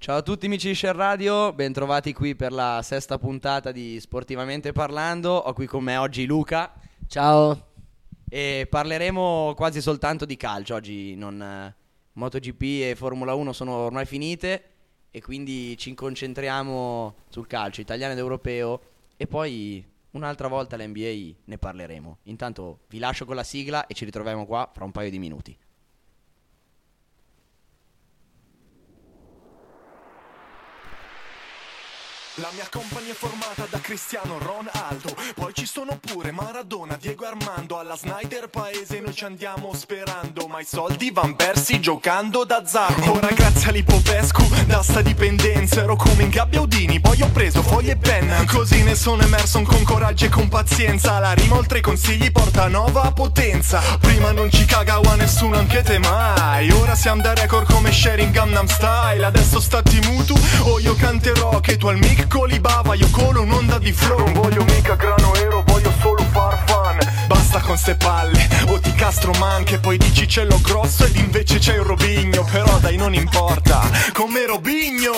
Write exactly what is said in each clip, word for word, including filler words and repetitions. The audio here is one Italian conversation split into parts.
Ciao a tutti amici di Share Radio, bentrovati qui per la sesta puntata di Sportivamente Parlando. Ho qui con me oggi Luca. Ciao. E parleremo quasi soltanto di calcio. Oggi non, eh, MotoGP e Formula uno sono ormai finite e quindi ci concentriamo sul calcio italiano ed europeo e poi un'altra volta l'N B A ne parleremo. Intanto vi lascio con la sigla e ci ritroviamo qua fra un paio di minuti. La mia compagnia è formata da Cristiano Ronaldo, poi ci sono pure Maradona, Diego Armando, alla Snyder paese noi ci andiamo sperando, ma i soldi van persi giocando d'azzardo. Ora grazie all'Ipopescu, da sta dipendenza, ero come in gabbia Udini, poi ho preso foglie e penna, così ne sono emerso con coraggio e con pazienza, la rima oltre ai consigli porta nuova potenza, prima non ci cagava nessuno anche te mai, ora siamo da record come sharing Gangnam Style, adesso stati mutu o io canterò che tu al mic colibava, io colo un'onda di flow. Non voglio mica grano ero, voglio solo far fun. Basta con ste palle, o ti castro man che poi dici ce l'ho grosso ed invece c'è il Robigno. Però dai non importa, come Robigno.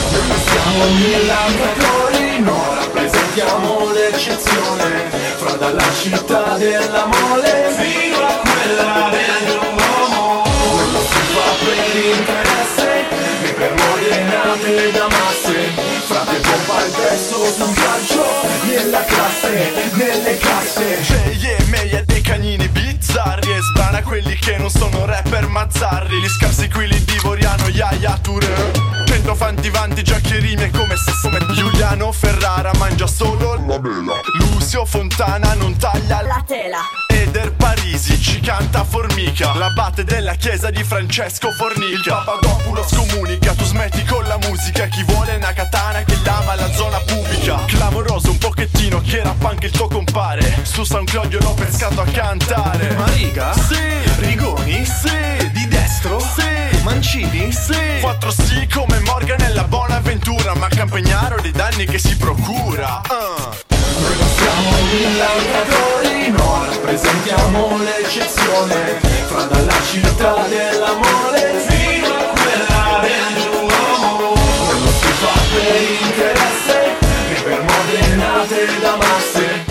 Siamo Milan e Torino, rappresentiamo l'eccezione. Fra dalla città della mole fino a quella dell'uomo. Quello si fa per interesse e per modenate da masse. Frate pompa il pezzo sul calcio, nella classe, nelle casse. C'è yeah, meglio dei cagnini bizzarri e sbrana quelli che non sono rapper mazzarri. Gli scarsi qui li divoriano, Yaya Toure. Cento fanti vanti, giaccherime come se come Giuliano Ferrara mangia solo la mela. Lucio Fontana non taglia la tela. Eder Parisi ci canta formica. L'abate della chiesa di Francesco Fornica. Il Papadopoulos comunica, tu smetti con la musica. Chi vuole una katana che lama la zona pubblica. Clamoroso un pochettino che rappa anche il tuo compare. Su SoundCloud io l'ho pescato a cantare. Mariga? Sì. Rigoni? Sì. Di destro? Sì. Mancini? Sì. Quattro sì come Morgan nella Bonaventura. Ma Campagnaro dei danni che si procura. uh. Noi non siamo millantatori, no, rappresentiamo l'eccezione. Fra dalla città della mole fino a quella dell'uomo. Quello si fa per interesse e per modenate da masse.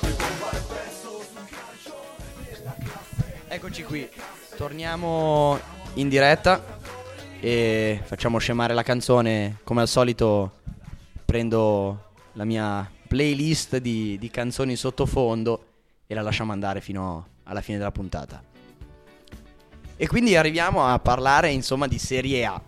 Eccoci qui, torniamo in diretta e facciamo scemare la canzone. Come al solito prendo la mia playlist di, di canzoni sottofondo e la lasciamo andare fino alla fine della puntata. E quindi arriviamo a parlare insomma di Serie A.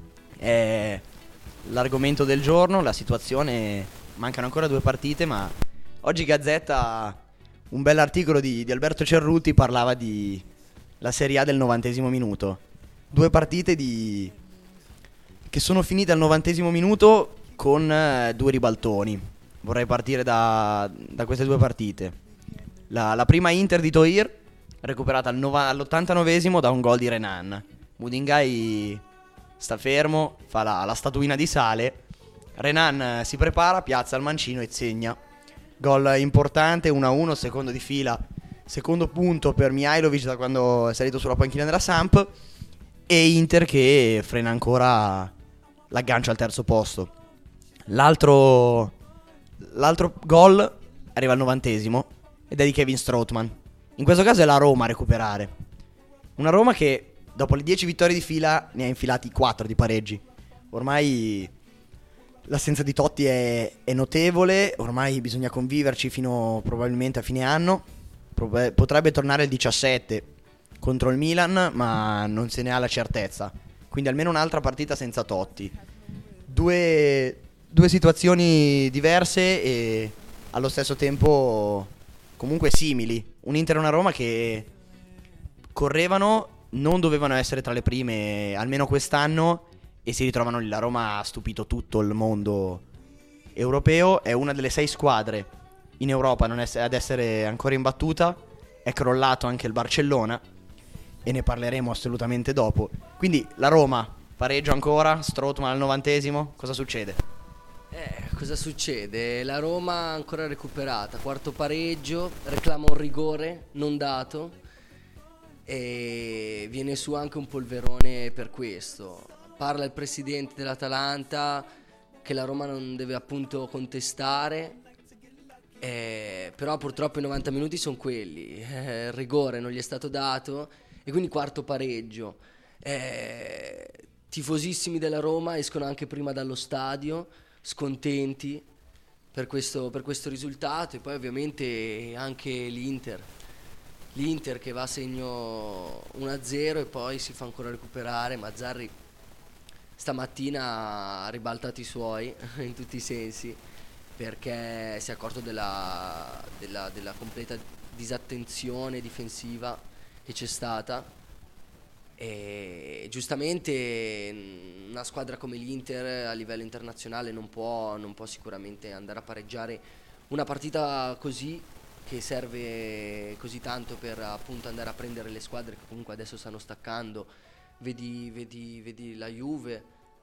È l'argomento del giorno, la situazione, mancano ancora due partite, ma oggi Gazzetta, un bell'articolo di, di Alberto Cerruti parlava di la Serie A del novantesimo minuto. Due partite di che sono finite al novantesimo minuto con eh, due ribaltoni. Vorrei partire da, da queste due partite. La, la prima Inter di Toir, recuperata al nova, all'ottantanovesimo da un gol di Renan. Mudingai sta fermo, fa la, la statuina di sale. Renan si prepara, piazza il mancino e segna. Gol importante, uno a uno, secondo di fila. Secondo punto per Mihailovic da quando è salito sulla panchina della Samp. E Inter che frena ancora l'aggancio al terzo posto. L'altro... L'altro gol arriva al novantesimo ed è di Kevin Strootman. In questo caso è la Roma a recuperare. Una Roma che dopo le dieci vittorie di fila ne ha infilati quattro di pareggi. Ormai l'assenza di Totti è, è notevole. Ormai bisogna conviverci fino probabilmente a fine anno. Prob- Potrebbe tornare il diciassette contro il Milan, ma non se ne ha la certezza. Quindi almeno un'altra partita senza Totti. Due... Due situazioni diverse e allo stesso tempo comunque simili. Un Inter e una Roma che correvano, non dovevano essere tra le prime almeno quest'anno e si ritrovano lì. La Roma ha stupito tutto il mondo europeo, è una delle sei squadre in Europa non ess- ad essere ancora imbattuta. È crollato anche il Barcellona e ne parleremo assolutamente dopo. Quindi la Roma pareggio ancora, Strootman al novantesimo, cosa succede? Eh, cosa succede? La Roma ancora recuperata, quarto pareggio, reclama un rigore non dato e viene su anche un polverone per questo. parla il presidente dell'Atalanta che la Roma non deve appunto contestare, eh, però purtroppo i novanta minuti sono quelli, eh, il rigore non gli è stato dato e quindi quarto pareggio. Eh, tifosissimi della Roma escono anche prima dallo stadio, scontenti per questo, per questo risultato, e poi ovviamente anche l'Inter. L'Inter che va a segno uno a zero e poi si fa ancora recuperare. Mazzarri stamattina ha ribaltato i suoi in tutti i sensi, perché si è accorto della, della, della completa disattenzione difensiva che c'è stata, e giustamente una squadra come l'Inter a livello internazionale non può, non può sicuramente andare a pareggiare una partita così, che serve così tanto per appunto andare a prendere le squadre che comunque adesso stanno staccando. Vedi, vedi, vedi la Juve,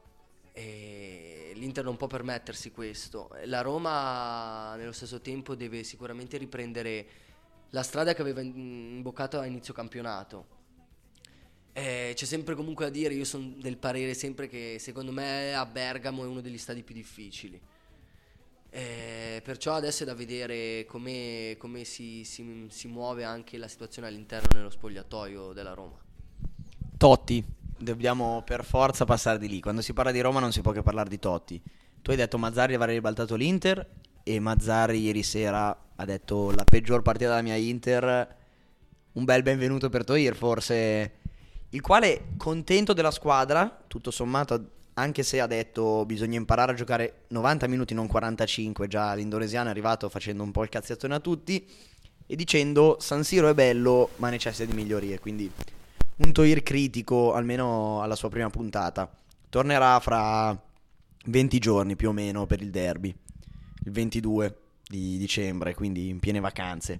e l'Inter non può permettersi questo. La Roma nello stesso tempo deve sicuramente riprendere la strada che aveva imboccato a inizio campionato. Eh, c'è sempre comunque da dire, io sono del parere sempre che secondo me a Bergamo è uno degli stadi più difficili. Eh, perciò adesso è da vedere come, come si, si, si muove anche la situazione all'interno nello spogliatoio della Roma. Totti, dobbiamo per forza passare di lì. Quando si parla di Roma non si può che parlare di Totti. Tu hai detto Mazzarri avrà ribaltato l'Inter, e Mazzarri ieri sera ha detto la peggior partita della mia Inter. Un bel benvenuto per Toir forse, il quale contento della squadra tutto sommato, anche se ha detto bisogna imparare a giocare novanta minuti non quarantacinque. Già l'indonesiano è arrivato facendo un po' il cazziattone a tutti e dicendo San Siro è bello ma necessita di migliorie, quindi un Toir critico almeno alla sua prima puntata. Tornerà fra venti giorni più o meno per il derby, il ventidue di dicembre, quindi in piene vacanze.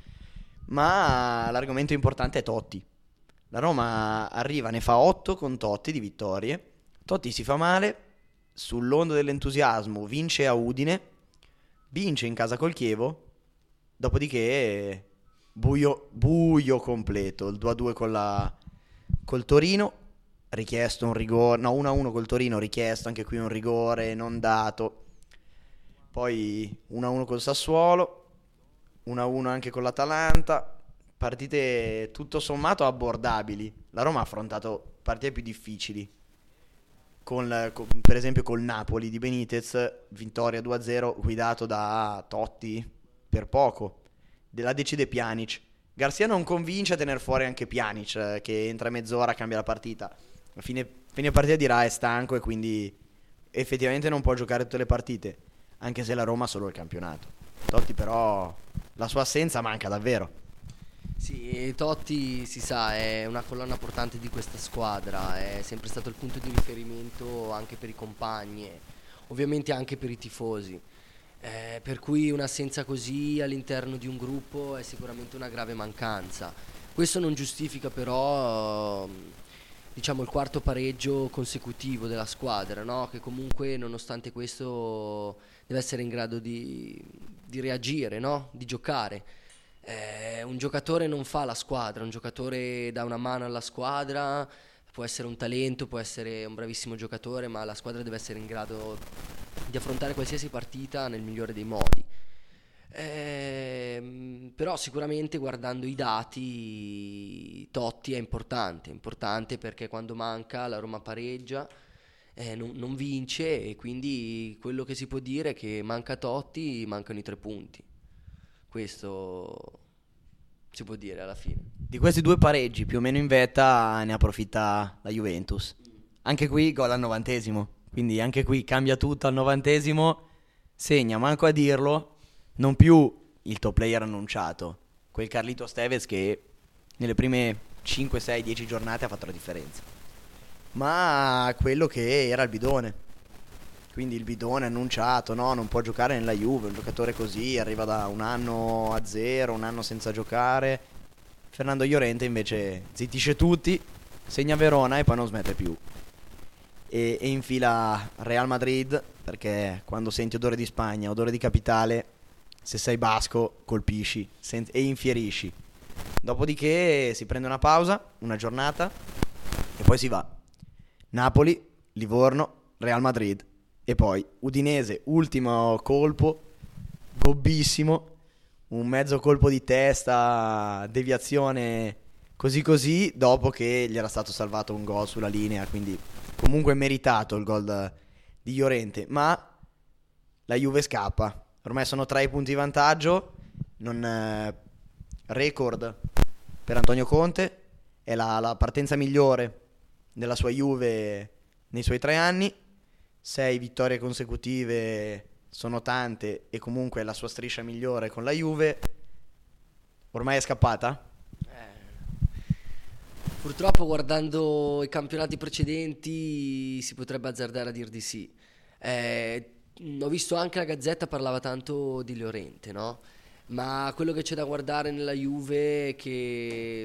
Ma l'argomento importante è Totti. La Roma arriva, ne fa otto con Totti di vittorie. Totti si fa male, sull'onda dell'entusiasmo vince a Udine, vince in casa col Chievo, dopodiché buio, buio completo, il due a due con la, col Torino, richiesto un rigore, no uno a uno col Torino, richiesto anche qui un rigore non dato, poi uno a uno col Sassuolo, uno a uno anche con l'Atalanta, partite tutto sommato abbordabili. La Roma ha affrontato partite più difficili, con, con, per esempio col Napoli di Benitez, vittoria due a zero guidato da Totti per poco, la decide Pjanic. Garcia non convince a tenere fuori anche Pjanic, che entra mezz'ora, cambia la partita. A fine, fine partita dirà è stanco e quindi effettivamente non può giocare tutte le partite, anche se la Roma ha solo il campionato. Totti però la sua assenza manca davvero. Sì, Totti si sa è una colonna portante di questa squadra, è sempre stato il punto di riferimento anche per i compagni, ovviamente anche per i tifosi, eh, per cui un'assenza così all'interno di un gruppo è sicuramente una grave mancanza. Questo non giustifica però diciamo il quarto pareggio consecutivo della squadra, no? Che comunque nonostante questo deve essere in grado di, di reagire, no? Di giocare. Eh, un giocatore non fa la squadra, un giocatore dà una mano alla squadra, può essere un talento, può essere un bravissimo giocatore, ma la squadra deve essere in grado di affrontare qualsiasi partita nel migliore dei modi. Eh, però sicuramente guardando i dati Totti è importante, importante perché quando manca la Roma pareggia, eh, non, non vince, e quindi quello che si può dire è che manca Totti, mancano i tre punti. Questo si può dire alla fine. Di questi due pareggi più o meno in vetta ne approfitta la Juventus. Anche qui gol al novantesimo, quindi anche qui cambia tutto al novantesimo, segna, manco a dirlo, non più il top player annunciato, quel Carlitos Tevez che nelle prime cinque, sei, dieci giornate ha fatto la differenza, ma quello che era il bidone. Quindi il bidone annunciato, no, non può giocare nella Juve, un giocatore così, arriva da un anno a zero, un anno senza giocare. Fernando Llorente invece zittisce tutti, segna Verona e poi non smette più. E, e infila Real Madrid, perché quando senti odore di Spagna, odore di capitale, se sei basco colpisci sen- e infierisci. Dopodiché si prende una pausa, una giornata, e poi si va. Napoli, Livorno, Real Madrid e poi Udinese, ultimo colpo, gobbissimo, un mezzo colpo di testa, deviazione così così, dopo che gli era stato salvato un gol sulla linea, quindi comunque meritato il gol di Llorente, ma la Juve scappa, ormai sono tre i punti di vantaggio, non, eh, record per Antonio Conte, è la, la partenza migliore della sua Juve nei suoi tre anni, sei vittorie consecutive sono tante e comunque la sua striscia migliore con la Juve. Ormai è scappata? Eh, purtroppo guardando i campionati precedenti si potrebbe azzardare a dir di sì. Eh, ho visto anche la Gazzetta parlava tanto di Llorente, no? Ma quello che c'è da guardare nella Juve è che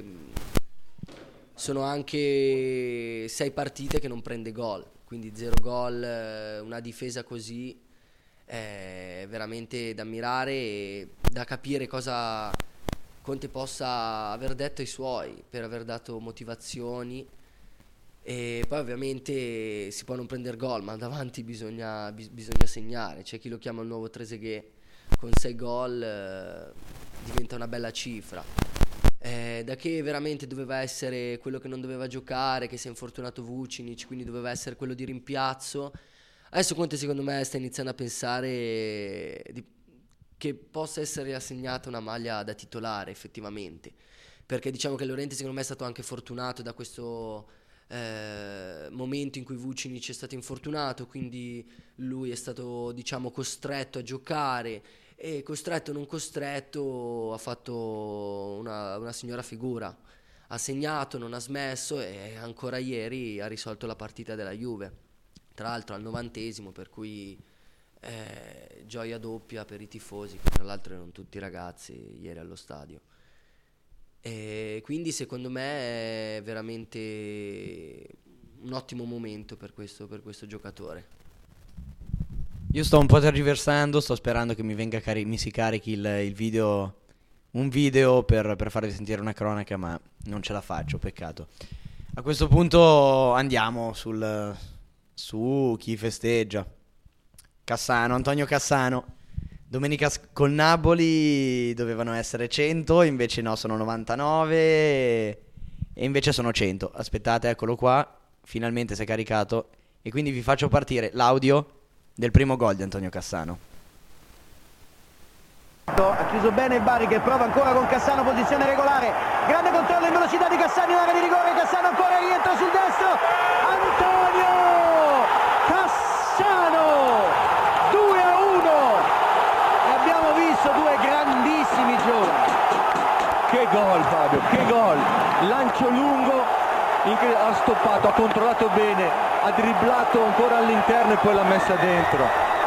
sono anche sei partite che non prende gol, quindi zero gol, una difesa così è veramente da ammirare e da capire cosa Conte possa aver detto ai suoi per aver dato motivazioni. E poi ovviamente si può non prendere gol, ma davanti bisogna, bis- bisogna segnare. C'è chi lo chiama il nuovo Trezeguet, con sei gol eh, diventa una bella cifra. Eh, da che veramente doveva essere quello che non doveva giocare, che si è infortunato Vucinic, quindi doveva essere quello di rimpiazzo. Adesso Conte secondo me sta iniziando a pensare di, che possa essere assegnata una maglia da titolare effettivamente, perché diciamo che Llorente secondo me è stato anche fortunato da questo eh, momento in cui Vucinic è stato infortunato, quindi lui è stato diciamo costretto a giocare e costretto o non costretto ha fatto una, una signora figura, ha segnato, non ha smesso e ancora ieri ha risolto la partita della Juve, tra l'altro al novantesimo, per cui eh, gioia doppia per i tifosi, che tra l'altro erano tutti ragazzi ieri allo stadio. E quindi secondo me è veramente un ottimo momento per questo, per questo giocatore. Io sto un po' tergiversando, sto sperando che mi venga cari- mi si carichi il, il video, un video per, per farvi sentire una cronaca, ma non ce la faccio, peccato. A questo punto andiamo sul, su chi festeggia. Cassano, Antonio Cassano. Domenica s- col Napoli dovevano essere cento, invece no, sono novantanove e, e invece sono cento. Aspettate, eccolo qua, finalmente si è caricato e quindi vi faccio partire l'audio del primo gol di Antonio Cassano. Ha chiuso bene il Bari che prova ancora con Cassano, posizione regolare, grande controllo in velocità di Cassano in area di rigore, Cassano ancora rientra sul destro, Antonio Cassano, due a uno, e abbiamo visto due grandissimi giovani. Che gol Fabio, che gol, lancio lungo, ha stoppato, ha controllato bene, ha dribblato ancora all'interno e poi l'ha messa dentro.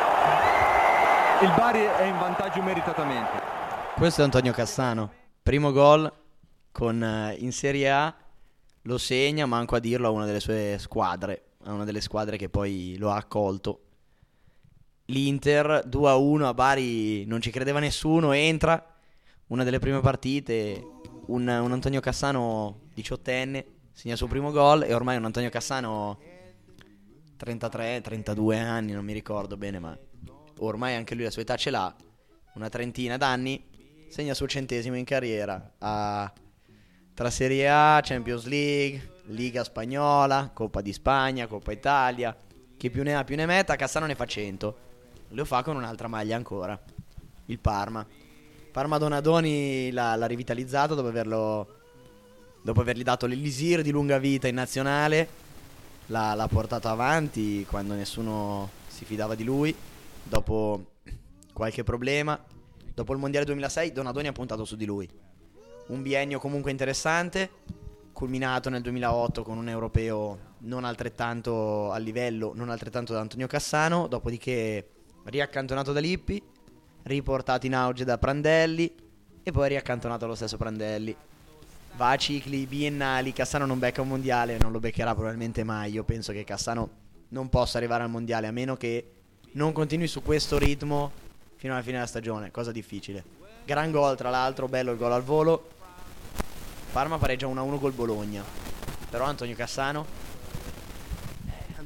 Il Bari è in vantaggio meritatamente. Questo è Antonio Cassano, primo gol con, eh, in Serie A, lo segna, manco a dirlo, a una delle sue squadre, a una delle squadre che poi lo ha accolto. L'Inter due a uno a Bari, non ci credeva nessuno, entra, una delle prime partite, un, un Antonio Cassano diciottenne, segna il suo primo gol e ormai un Antonio Cassano trentatré trentadue anni, non mi ricordo bene, ma ormai anche lui la sua età ce l'ha, una trentina d'anni, segna il suo centesimo in carriera, a, tra Serie A, Champions League, Liga Spagnola, Coppa di Spagna, Coppa Italia, chi più ne ha più ne metta. Cassano ne fa cento, lo fa con un'altra maglia ancora, il Parma. Parma Donadoni l'ha, l'ha rivitalizzato dopo averlo, dopo avergli dato l'elisir di lunga vita in nazionale, l'ha, l'ha portato avanti quando nessuno si fidava di lui. Dopo qualche problema, dopo il mondiale duemilasei, Donadoni ha puntato su di lui. Un biennio comunque interessante, culminato nel duemilaotto con un europeo non altrettanto a livello, non altrettanto da Antonio Cassano. Dopodiché riaccantonato da Lippi, riportato in auge da Prandelli e poi riaccantonato lo stesso Prandelli. Va a cicli biennali, Cassano non becca un mondiale, non lo beccherà probabilmente mai. Io penso che Cassano non possa arrivare al mondiale a meno che non continui su questo ritmo fino alla fine della stagione, cosa difficile. Gran gol tra l'altro, bello il gol al volo. Parma pareggia uno a uno col Bologna, però Antonio Cassano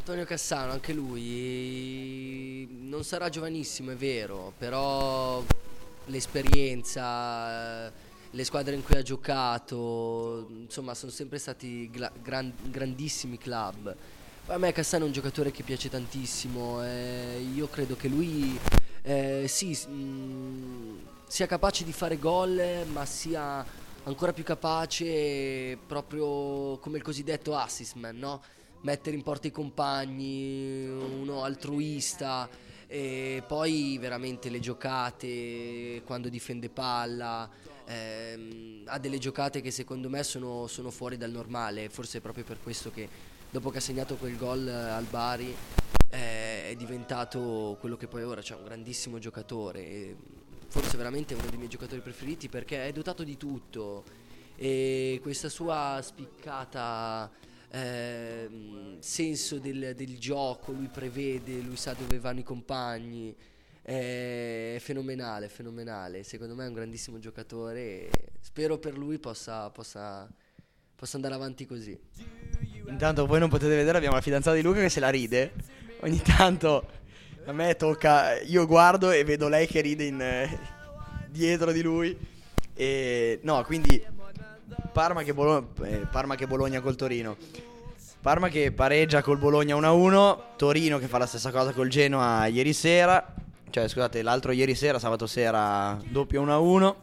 Antonio Cassano, anche lui non sarà giovanissimo, è vero, però l'esperienza, le squadre in cui ha giocato, insomma, sono sempre stati gla- gran- grandissimi club. Poi a me Cassano è un giocatore che piace tantissimo, eh, io credo che lui eh, sì, mh, sia capace di fare gol, ma sia ancora più capace proprio come il cosiddetto assist man, no? Mettere in porta i compagni, uno altruista, e poi veramente le giocate, quando difende palla, ehm, ha delle giocate che secondo me sono, sono fuori dal normale, forse è proprio per questo che dopo che ha segnato quel gol al Bari eh, è diventato quello che poi ora, cioè un grandissimo giocatore, e forse veramente uno dei miei giocatori preferiti perché è dotato di tutto, e questa sua spiccata eh, senso del, del gioco, lui prevede, lui sa dove vanno i compagni, è fenomenale, fenomenale, secondo me è un grandissimo giocatore e spero per lui possa, possa, possa andare avanti così. Intanto voi non potete vedere, abbiamo la fidanzata di Luca che se la ride. Ogni tanto a me tocca, io guardo e vedo lei che ride in, eh, dietro di lui. E no, quindi Parma che, Bologna, eh, Parma che Bologna col Torino. Parma che pareggia col Bologna uno a uno. Torino che fa la stessa cosa col Genoa ieri sera. Cioè scusate, l'altro ieri sera, sabato sera, doppio uno a uno.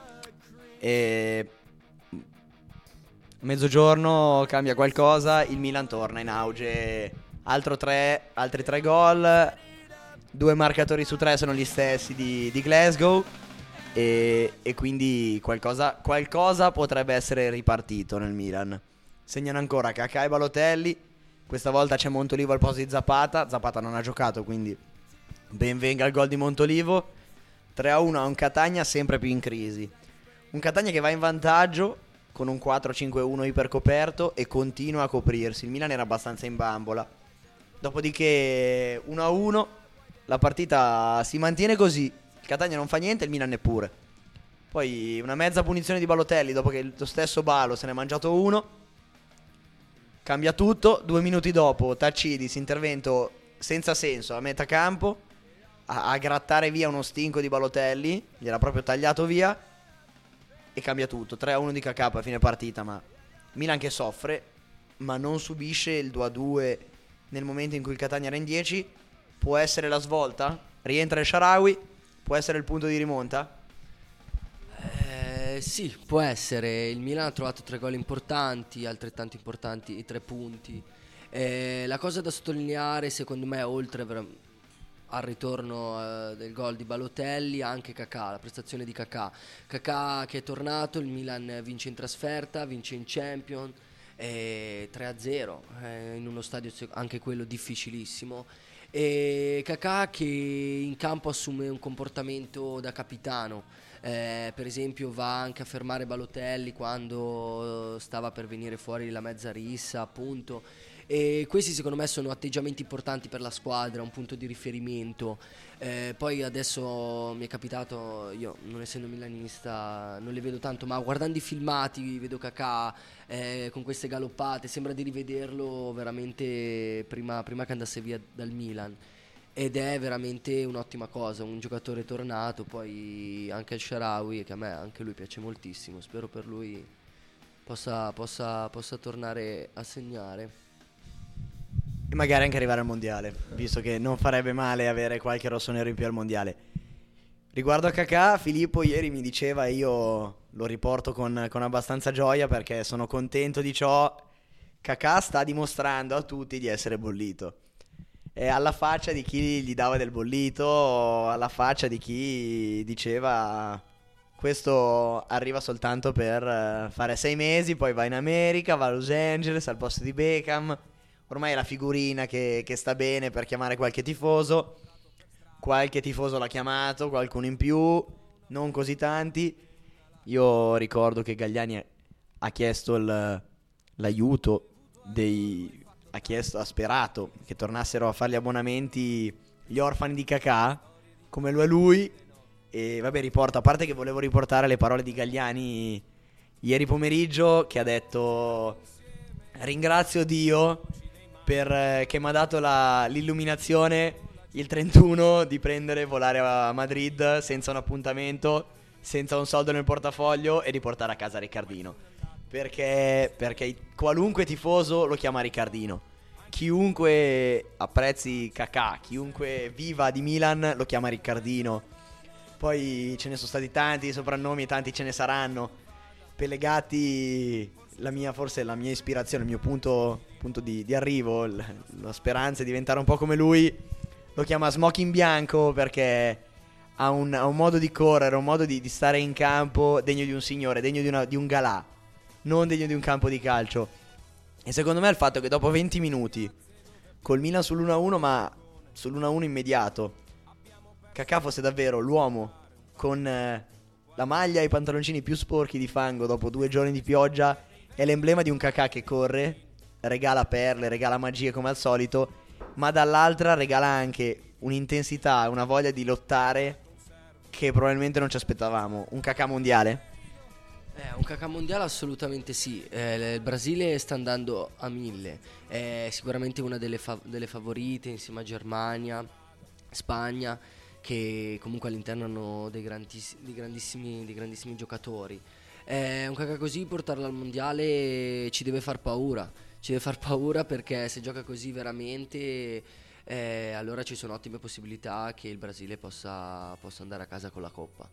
E mezzogiorno cambia qualcosa, il Milan torna in auge, altro tre, altri tre gol, due marcatori su tre sono gli stessi di, di Glasgow e, e quindi qualcosa, qualcosa potrebbe essere ripartito nel Milan. Segnano ancora Kaká e Balotelli, questa volta c'è Montolivo al posto di Zapata, Zapata non ha giocato quindi ben venga il gol di Montolivo. Tre a uno a un Catania sempre più in crisi, un Catania che va in vantaggio con un quattro cinque uno ipercoperto e continua a coprirsi. Il Milan era abbastanza in bambola. Dopodiché uno a uno, la partita si mantiene così. Il Catania non fa niente, il Milan neppure. Poi una mezza punizione di Balotelli dopo che lo stesso Balo se ne è mangiato uno. Cambia tutto. Due minuti dopo Taccidis, intervento senza senso a metà campo, a, a grattare via uno stinco di Balotelli. Gli era proprio tagliato via. E cambia tutto, tre a uno di Kaká a fine partita, ma Milan che soffre, ma non subisce il due a due nel momento in cui il Catania era in dieci. Può essere la svolta? Rientra il Shaarawy? Può essere il punto di rimonta? Eh, sì, può essere. Il Milan ha trovato tre gol importanti, altrettanto importanti i tre punti. Eh, la cosa da sottolineare, secondo me, oltre ver- al ritorno eh, del gol di Balotelli, anche Kaká, la prestazione di Kaká. Kaká che è tornato, il Milan vince in trasferta, vince in Champions, eh, tre a zero eh, in uno stadio anche quello difficilissimo. E Kaká che in campo assume un comportamento da capitano, eh, per esempio va anche a fermare Balotelli quando stava per venire fuori la mezza rissa, appunto. E questi secondo me sono atteggiamenti importanti per la squadra, un punto di riferimento. Eh, poi adesso mi è capitato, io non essendo milanista non le vedo tanto, ma guardando i filmati vedo Kaká eh, con queste galoppate, sembra di rivederlo veramente prima, prima che andasse via dal Milan, ed è veramente un'ottima cosa, un giocatore tornato. Poi anche il Shaarawy, che a me anche lui piace moltissimo, spero per lui possa, possa, possa tornare a segnare. E magari anche arrivare al mondiale, visto che non farebbe male avere qualche rossonero in più al mondiale. Riguardo a Kaká, Filippo ieri mi diceva, e io lo riporto con, con abbastanza gioia perché sono contento di ciò, Kaká sta dimostrando a tutti di essere bollito. È alla faccia di chi gli dava del bollito, alla faccia di chi diceva questo arriva soltanto per fare sei mesi, poi va in America, va a Los Angeles al posto di Beckham. Ormai è la figurina che, che sta bene per chiamare qualche tifoso. Qualche tifoso l'ha chiamato, qualcuno in più, non così tanti. Io ricordo che Galliani ha chiesto il, l'aiuto dei... ha chiesto, ha sperato che tornassero a fare gli abbonamenti gli orfani di Kaká, come lo è lui. E vabbè, riporto, a parte che volevo riportare le parole di Galliani ieri pomeriggio, che ha detto: ringrazio Dio per, eh, che mi ha dato la- l'illuminazione il trentuno di prendere e volare a Madrid senza un appuntamento, senza un soldo nel portafoglio e di portare a casa Riccardino. Perché, perché qualunque tifoso lo chiama Riccardino. Chiunque apprezzi Kakà, chiunque viva di Milan lo chiama Riccardino. Poi ce ne sono stati tanti di soprannomi e tanti ce ne saranno. Pellegatti, la mia, forse la mia ispirazione, il mio punto, punto di, di arrivo, l- la speranza è diventare un po' come lui. Lo chiama Smoking Bianco perché ha un, ha un modo di correre, un modo di, di stare in campo degno di un signore, degno di, una- di un galà, non degno di un campo di calcio. E secondo me il fatto che dopo venti minuti, col Milan sull'uno a uno, ma sull'uno a uno immediato, Kakà fosse davvero l'uomo con eh, la maglia e i pantaloncini più sporchi di fango dopo due giorni di pioggia, è l'emblema di un Kakà che corre, regala perle, regala magie come al solito, ma dall'altra regala anche un'intensità, una voglia di lottare che probabilmente non ci aspettavamo. Un Kakà mondiale? Eh, un Kakà mondiale assolutamente sì. Eh, il Brasile sta andando a mille, è sicuramente una delle, fa- delle favorite insieme a Germania, Spagna, che comunque all'interno hanno dei, grandis- dei grandissimi, dei grandissimi giocatori. Eh, un Kakà così portarlo al mondiale ci deve far paura, ci deve far paura perché se gioca così veramente, eh, allora ci sono ottime possibilità che il Brasile possa, possa andare a casa con la coppa.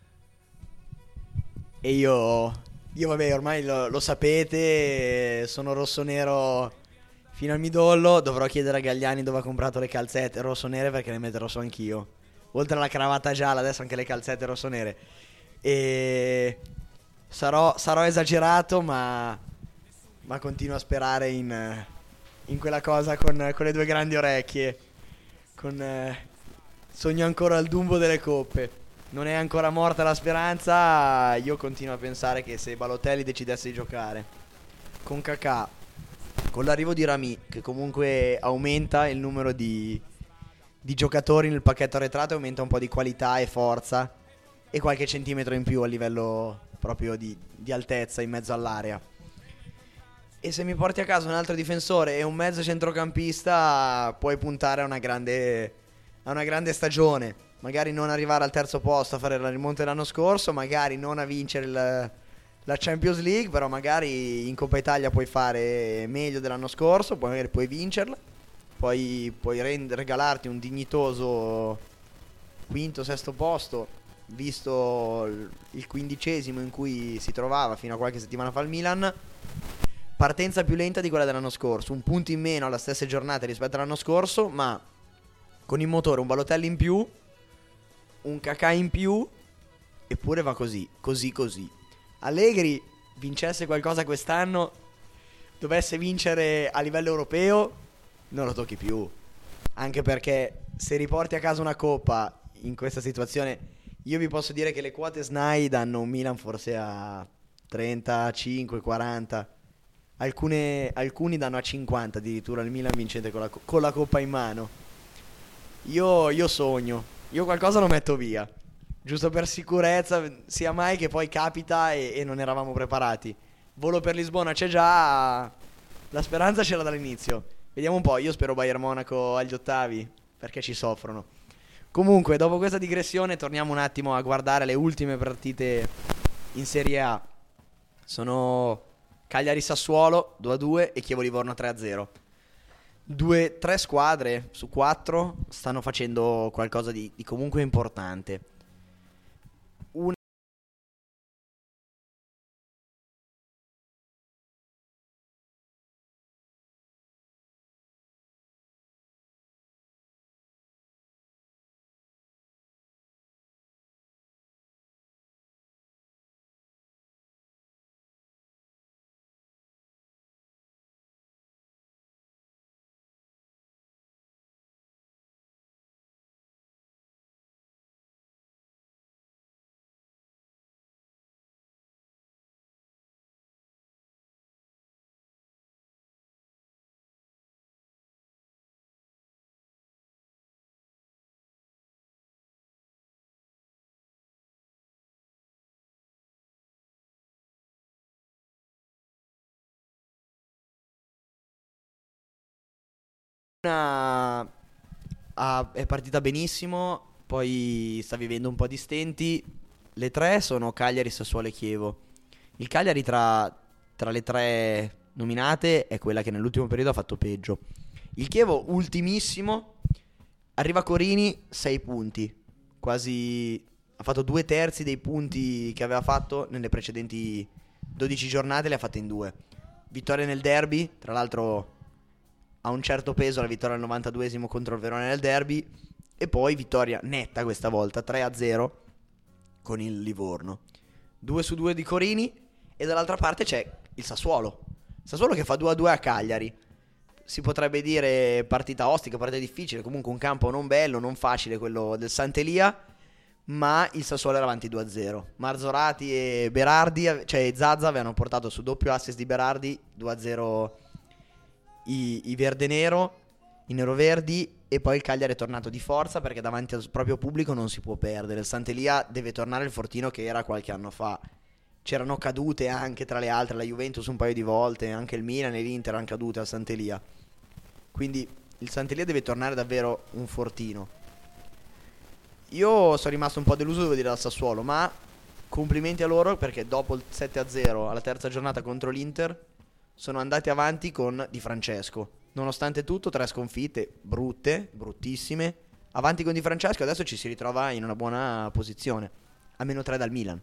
E io, io vabbè, ormai lo, lo sapete, sono rossonero fino al midollo. Dovrò chiedere a Gagliani dove ha comprato le calzette rossonere perché le metterò su anch'io. Oltre alla cravatta gialla, adesso anche le calzette rossonere. E sarò, sarò esagerato, ma, ma continuo a sperare in, in quella cosa con, con le due grandi orecchie. Con, eh, sogno ancora il Dumbo delle coppe. Non è ancora morta la speranza. Io continuo a pensare che se Balotelli decidesse di giocare con Kakà, con l'arrivo di Rami, che comunque aumenta il numero di, di giocatori nel pacchetto arretrato, aumenta un po' di qualità e forza e qualche centimetro in più a livello proprio di, di altezza in mezzo all'area. E se mi porti a casa un altro difensore e un mezzo centrocampista, puoi puntare a una grande, a una grande stagione. Magari non arrivare al terzo posto a fare la rimonta dell'anno scorso, magari non a vincere il, la Champions League, però magari in Coppa Italia puoi fare meglio dell'anno scorso, poi magari puoi vincerla, poi puoi rend- regalarti un dignitoso quinto, sesto posto, visto il il quindicesimo in cui si trovava fino a qualche settimana fa il Milan. Partenza più lenta di quella dell'anno scorso, un punto in meno alle stesse giornate rispetto all'anno scorso, ma con il motore, un Balotelli in più, un Kakà in più, eppure va così, così così. Allegri vincesse qualcosa quest'anno, dovesse vincere a livello europeo, non lo tocchi più. Anche perché se riporti a casa una coppa in questa situazione, io vi posso dire che le quote S N A I danno un Milan forse a trentacinque quaranta. Alcune, alcuni danno a cinquanta addirittura il Milan vincente con la, co- con la coppa in mano. Io, io sogno, io qualcosa lo metto via, giusto per sicurezza, sia mai che poi capita e, e non eravamo preparati. Volo per Lisbona c'è già, la speranza c'era dall'inizio. Vediamo un po', io spero Bayern Monaco agli ottavi, perché ci soffrono. Comunque, dopo questa digressione, torniamo un attimo a guardare le ultime partite in Serie A. Sono Cagliari-Sassuolo due a due e Chievo-Livorno tre a zero. Due, tre squadre su quattro stanno facendo qualcosa di, di comunque importante. Una ha- è partita benissimo, poi sta vivendo un po' di stenti. Le tre sono Cagliari, Sassuolo e Chievo. Il Cagliari tra, tra le tre nominate è quella che nell'ultimo periodo ha fatto peggio. Il Chievo ultimissimo, arriva Corini, sei punti, quasi ha fatto due terzi dei punti che aveva fatto nelle precedenti dodici giornate, le ha fatte in due. Vittoria nel derby, tra l'altro ha un certo peso la vittoria al novantaduesimo contro il Verona nel derby, e poi vittoria netta questa volta, tre a zero con il Livorno. due su due di Corini, e dall'altra parte c'è il Sassuolo. Sassuolo che fa due a due a Cagliari. Si potrebbe dire partita ostica, partita difficile, comunque un campo non bello, non facile quello del Sant'Elia, ma il Sassuolo era avanti due a zero. Marzorati e Berardi, cioè Zaza, avevano portato su doppio assist di Berardi, due a zero i, i verde-nero, i nero-verdi, e poi il Cagliari è tornato di forza perché davanti al proprio pubblico non si può perdere. Il Sant'Elia deve tornare il fortino che era qualche anno fa. C'erano cadute anche tra le altre, la Juventus un paio di volte, anche il Milan e l'Inter hanno cadute al Sant'Elia. Quindi il Sant'Elia deve tornare davvero un fortino. Io sono rimasto un po' deluso, devo dire, dal Sassuolo, ma complimenti a loro perché dopo il sette a zero alla terza giornata contro l'Inter sono andati avanti con Di Francesco. Nonostante tutto, tre sconfitte brutte, bruttissime. Avanti con Di Francesco, adesso ci si ritrova in una buona posizione, a meno tre dal Milan.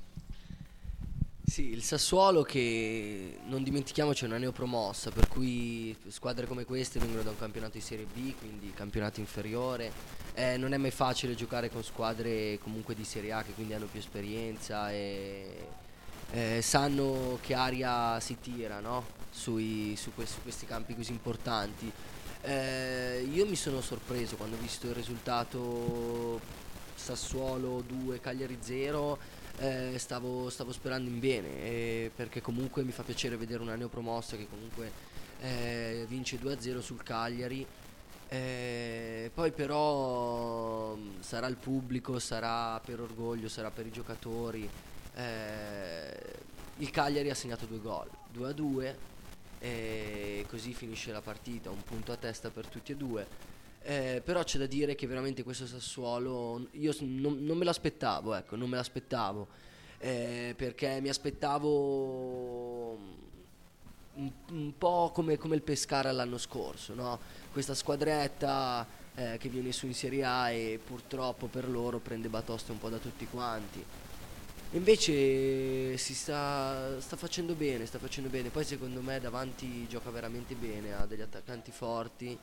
Sì, il Sassuolo che, non dimentichiamoci, è una neopromossa, per cui squadre come queste vengono da un campionato di Serie B, quindi campionato inferiore. Eh, non è mai facile giocare con squadre comunque di Serie A che quindi hanno più esperienza e eh, sanno che aria si tira, no? Sui, su, que- su questi campi così importanti. Eh, io mi sono sorpreso quando ho visto il risultato Sassuolo due, Cagliari zero. Eh, stavo, stavo sperando in bene, eh, perché comunque mi fa piacere vedere una neopromossa che comunque eh, vince due a zero sul Cagliari. Eh, poi però mh, sarà il pubblico, sarà per orgoglio, sarà per i giocatori. Eh, il Cagliari ha segnato due gol, due a due, e così finisce la partita, un punto a testa per tutti e due. Eh, però c'è da dire che veramente questo Sassuolo io s- non, non me l'aspettavo, ecco, non me l'aspettavo, eh, perché mi aspettavo un, un po' come, come il Pescara l'anno scorso, no? Questa squadretta eh, che viene su in Serie A e purtroppo per loro prende batoste un po' da tutti quanti. Invece si sta, sta facendo bene, sta facendo bene. Poi secondo me davanti gioca veramente bene, ha degli attaccanti forti.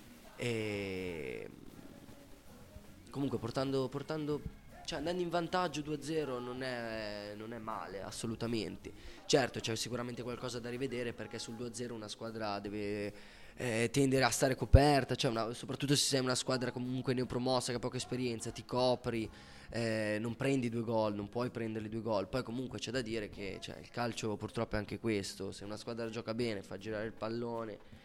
E comunque portando, portando cioè andando in vantaggio due a zero non è, non è male assolutamente. Certo c'è sicuramente qualcosa da rivedere, perché sul due a zero una squadra deve eh, tendere a stare coperta, cioè una, soprattutto se sei una squadra comunque neopromossa che ha poca esperienza, ti copri, eh, non prendi due gol, non puoi prendere due gol. Poi comunque c'è da dire che cioè, il calcio purtroppo è anche questo: se una squadra gioca bene, fa girare il pallone,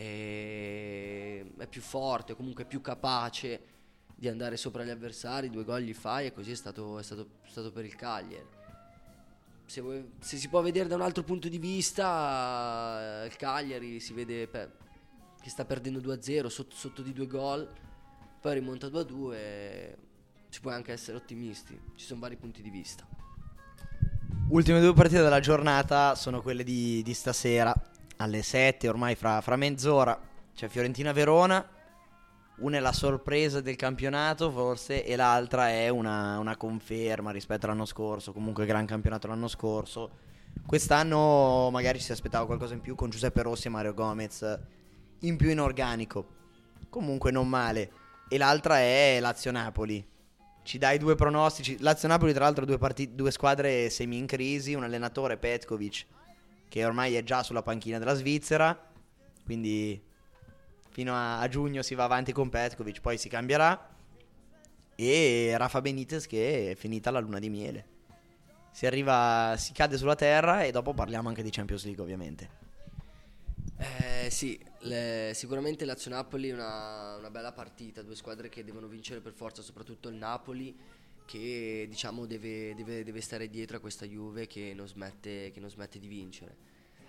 e è più forte, comunque più capace di andare sopra gli avversari, due gol li fai, e così è stato, è stato, è stato per il Cagliari. Se, vuoi, se si può vedere da un altro punto di vista, il Cagliari si vede per, che sta perdendo due a zero sotto, sotto di due gol, poi rimonta due a due, ci puoi anche essere ottimisti, ci sono vari punti di vista. Ultime due partite della giornata sono quelle di, di stasera alle sette, ormai fra, fra mezz'ora. C'è Fiorentina-Verona. Una è la sorpresa del campionato forse, e l'altra è una, una conferma rispetto all'anno scorso. Comunque gran campionato l'anno scorso. Quest'anno magari ci si aspettava qualcosa in più con Giuseppe Rossi e Mario Gomez in più in organico. Comunque non male. E l'altra è Lazio-Napoli. Ci dai due pronostici? Lazio-Napoli tra l'altro due, partite, due squadre semi in crisi. Un allenatore, Petkovic, che ormai è già sulla panchina della Svizzera, quindi fino a, a giugno si va avanti con Petkovic, poi si cambierà, e Rafa Benitez che è finita la luna di miele. Si arriva, si cade sulla terra, e dopo parliamo anche di Champions League ovviamente. Eh sì, le, sicuramente Lazio-Napoli è una, una bella partita, due squadre che devono vincere per forza, soprattutto il Napoli che diciamo deve, deve, deve stare dietro a questa Juve che non smette, che non smette di vincere.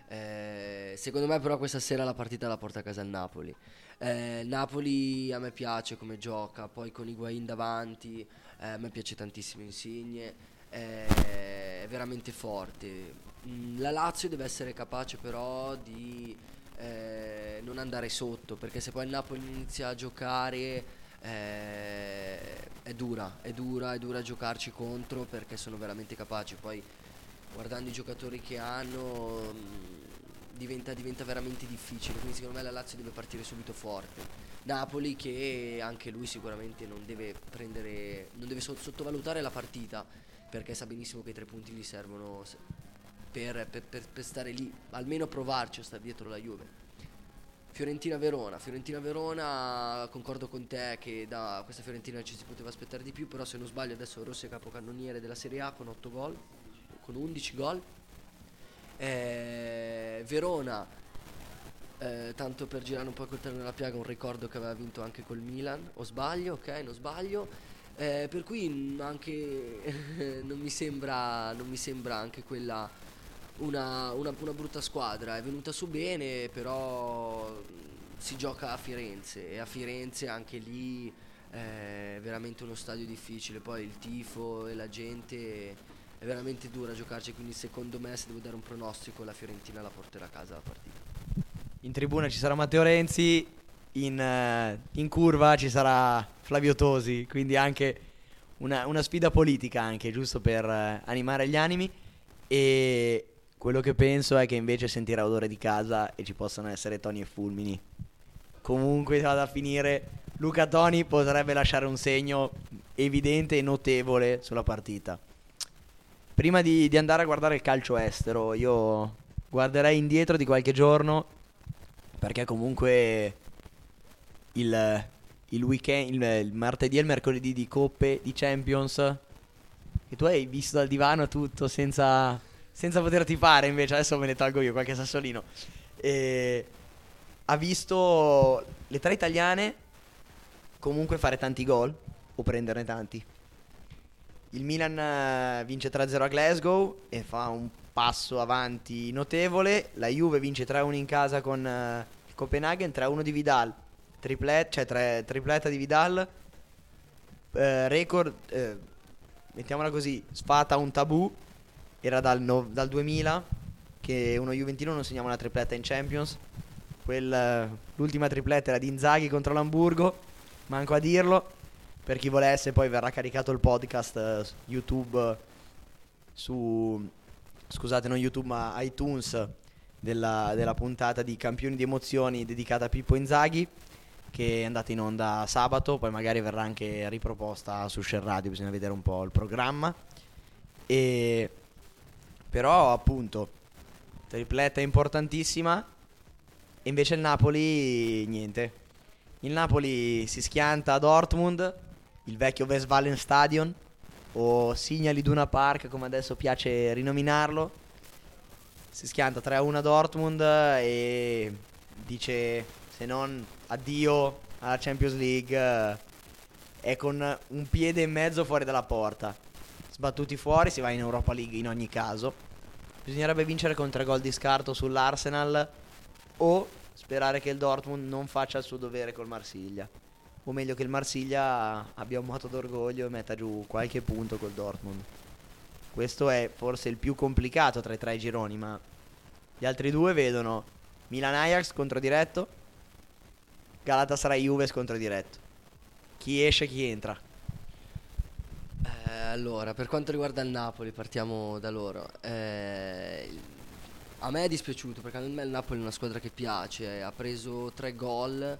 Eh, secondo me però questa sera la partita la porta a casa il Napoli. Eh, il Napoli a me piace come gioca, poi con Higuain davanti, eh, a me piace tantissimo Insigne, eh, è veramente forte. Mm, La Lazio deve essere capace però di eh, non andare sotto, perché se poi il Napoli inizia a giocare eh, è dura, è dura, è dura giocarci contro, perché sono veramente capaci. Poi guardando i giocatori che hanno mh, diventa, diventa veramente difficile, quindi secondo me la Lazio deve partire subito forte. Napoli che anche lui sicuramente non deve prendere, non deve so- sottovalutare la partita, perché sa benissimo che i tre punti gli servono se- per, per- per- per stare lì, almeno provarci a stare dietro la Juve. Fiorentina-Verona, Fiorentina-Verona, concordo con te che da questa Fiorentina ci si poteva aspettare di più, però se non sbaglio adesso Rossi è capocannoniere della Serie A con otto gol, con undici gol. Eh, Verona, eh, tanto per girare un po' col terno nella piaga, un ricordo che aveva vinto anche col Milan, o sbaglio, ok, non sbaglio. Eh, per cui mm, anche non mi sembra, non mi sembra anche quella una, una, una brutta squadra. È venuta su bene, però mm, si gioca a Firenze e a Firenze anche lì eh, è veramente uno stadio difficile. Poi il tifo e la gente è veramente dura giocarci, quindi secondo me se devo dare un pronostico la Fiorentina la porterà a casa la partita. In tribuna ci sarà Matteo Renzi, in, eh, in curva ci sarà Flavio Tosi, quindi anche una, una sfida politica anche, giusto per eh, animare gli animi. E quello che penso è che invece sentirà odore di casa e ci possano essere Toni e Fulmini. Comunque vada a finire, Luca Toni potrebbe lasciare un segno evidente e notevole sulla partita. Prima di, di andare a guardare il calcio estero, io guarderei indietro di qualche giorno, perché comunque il, il weekend, il, il martedì e il mercoledì di coppe, di Champions, che tu hai visto dal divano tutto senza, senza poterti fare, invece adesso me ne tolgo io qualche sassolino. E ha visto le tre italiane comunque fare tanti gol o prenderne tanti. Il Milan eh, vince tre a zero a Glasgow e fa un passo avanti notevole. La Juve vince tre a uno in casa con eh, il Copenaghen, tre a uno di Vidal, triplet, cioè tre, tripletta di Vidal, eh, record, eh, mettiamola così, sfata un tabù. Era dal, no, dal duemila che uno juventino non segnava una tripletta in Champions. Quel, eh, l'ultima tripletta era di Inzaghi contro l'Hamburgo, manco a dirlo. Per chi volesse, poi verrà caricato il podcast eh, YouTube eh, su, scusate, non YouTube ma iTunes della, della puntata di Campioni di Emozioni dedicata a Pippo Inzaghi, che è andata in onda sabato, poi magari verrà anche riproposta su Share Radio, bisogna vedere un po' il programma. E però appunto tripletta importantissima, e invece il Napoli niente. Il Napoli si schianta a Dortmund, il vecchio Westfalenstadion o Signal Iduna Park, come adesso piace rinominarlo. Si schianta tre a uno a Dortmund e dice, se non addio alla Champions League, eh, è con un piede e mezzo fuori dalla porta. Sbattuti fuori, si va in Europa League in ogni caso. Bisognerebbe vincere con tre gol di scarto sull'Arsenal o sperare che il Dortmund non faccia il suo dovere col Marsiglia, o meglio che il Marsiglia abbia un moto d'orgoglio e metta giù qualche punto col Dortmund. Questo è forse il più complicato tra i tre gironi, ma gli altri due vedono Milan-Ajax contro diretto, Galatasaray-Juve contro diretto. Chi esce, chi entra? Eh, allora, per quanto riguarda il Napoli, partiamo da loro. Eh, a me è dispiaciuto, perché a me il Napoli è una squadra che piace, ha preso tre gol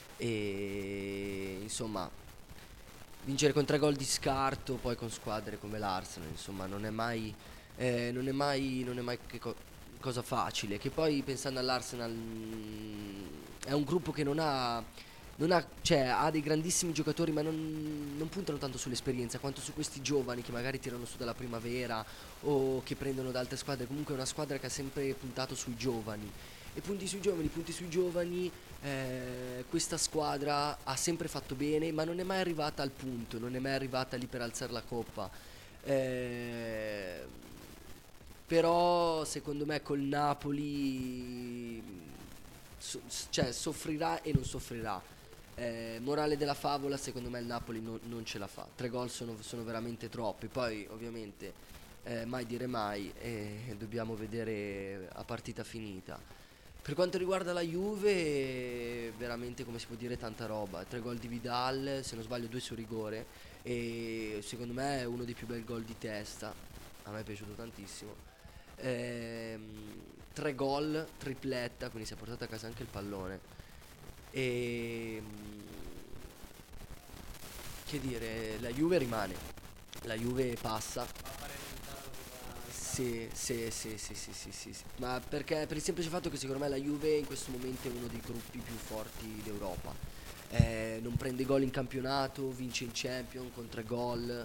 e insomma vincere con tre gol di scarto poi con squadre come l'Arsenal insomma non è mai eh, non è mai non è mai che co- cosa facile, che poi pensando all'Arsenal mh, è un gruppo che non ha non ha cioè ha dei grandissimi giocatori, ma non, non puntano tanto sull'esperienza quanto su questi giovani che magari tirano su dalla primavera o che prendono da altre squadre. Comunque è una squadra che ha sempre puntato sui giovani, e punti sui giovani, punti sui giovani, eh, questa squadra ha sempre fatto bene, ma non è mai arrivata al punto, non è mai arrivata lì per alzare la coppa. Eh, però secondo me col Napoli so, cioè soffrirà e non soffrirà. Eh, morale della favola, secondo me il Napoli no, non ce la fa. Tre gol sono, sono veramente troppi. Poi ovviamente eh, mai dire mai, e dobbiamo vedere a partita finita. Per quanto riguarda la Juve, veramente, come si può dire, tanta roba. Tre gol di Vidal, se non sbaglio due su rigore, e secondo me è uno dei più bei gol di testa. A me è piaciuto tantissimo. Ehm, tre gol, tripletta, quindi si è portato a casa anche il pallone. E che dire, la Juve rimane, la Juve passa. Sì, sì, sì, sì, sì, sì, sì, sì. Ma perché, per il semplice fatto che secondo me la Juve in questo momento è uno dei gruppi più forti d'Europa. Eh, non prende gol in campionato, vince in Champions con tre gol.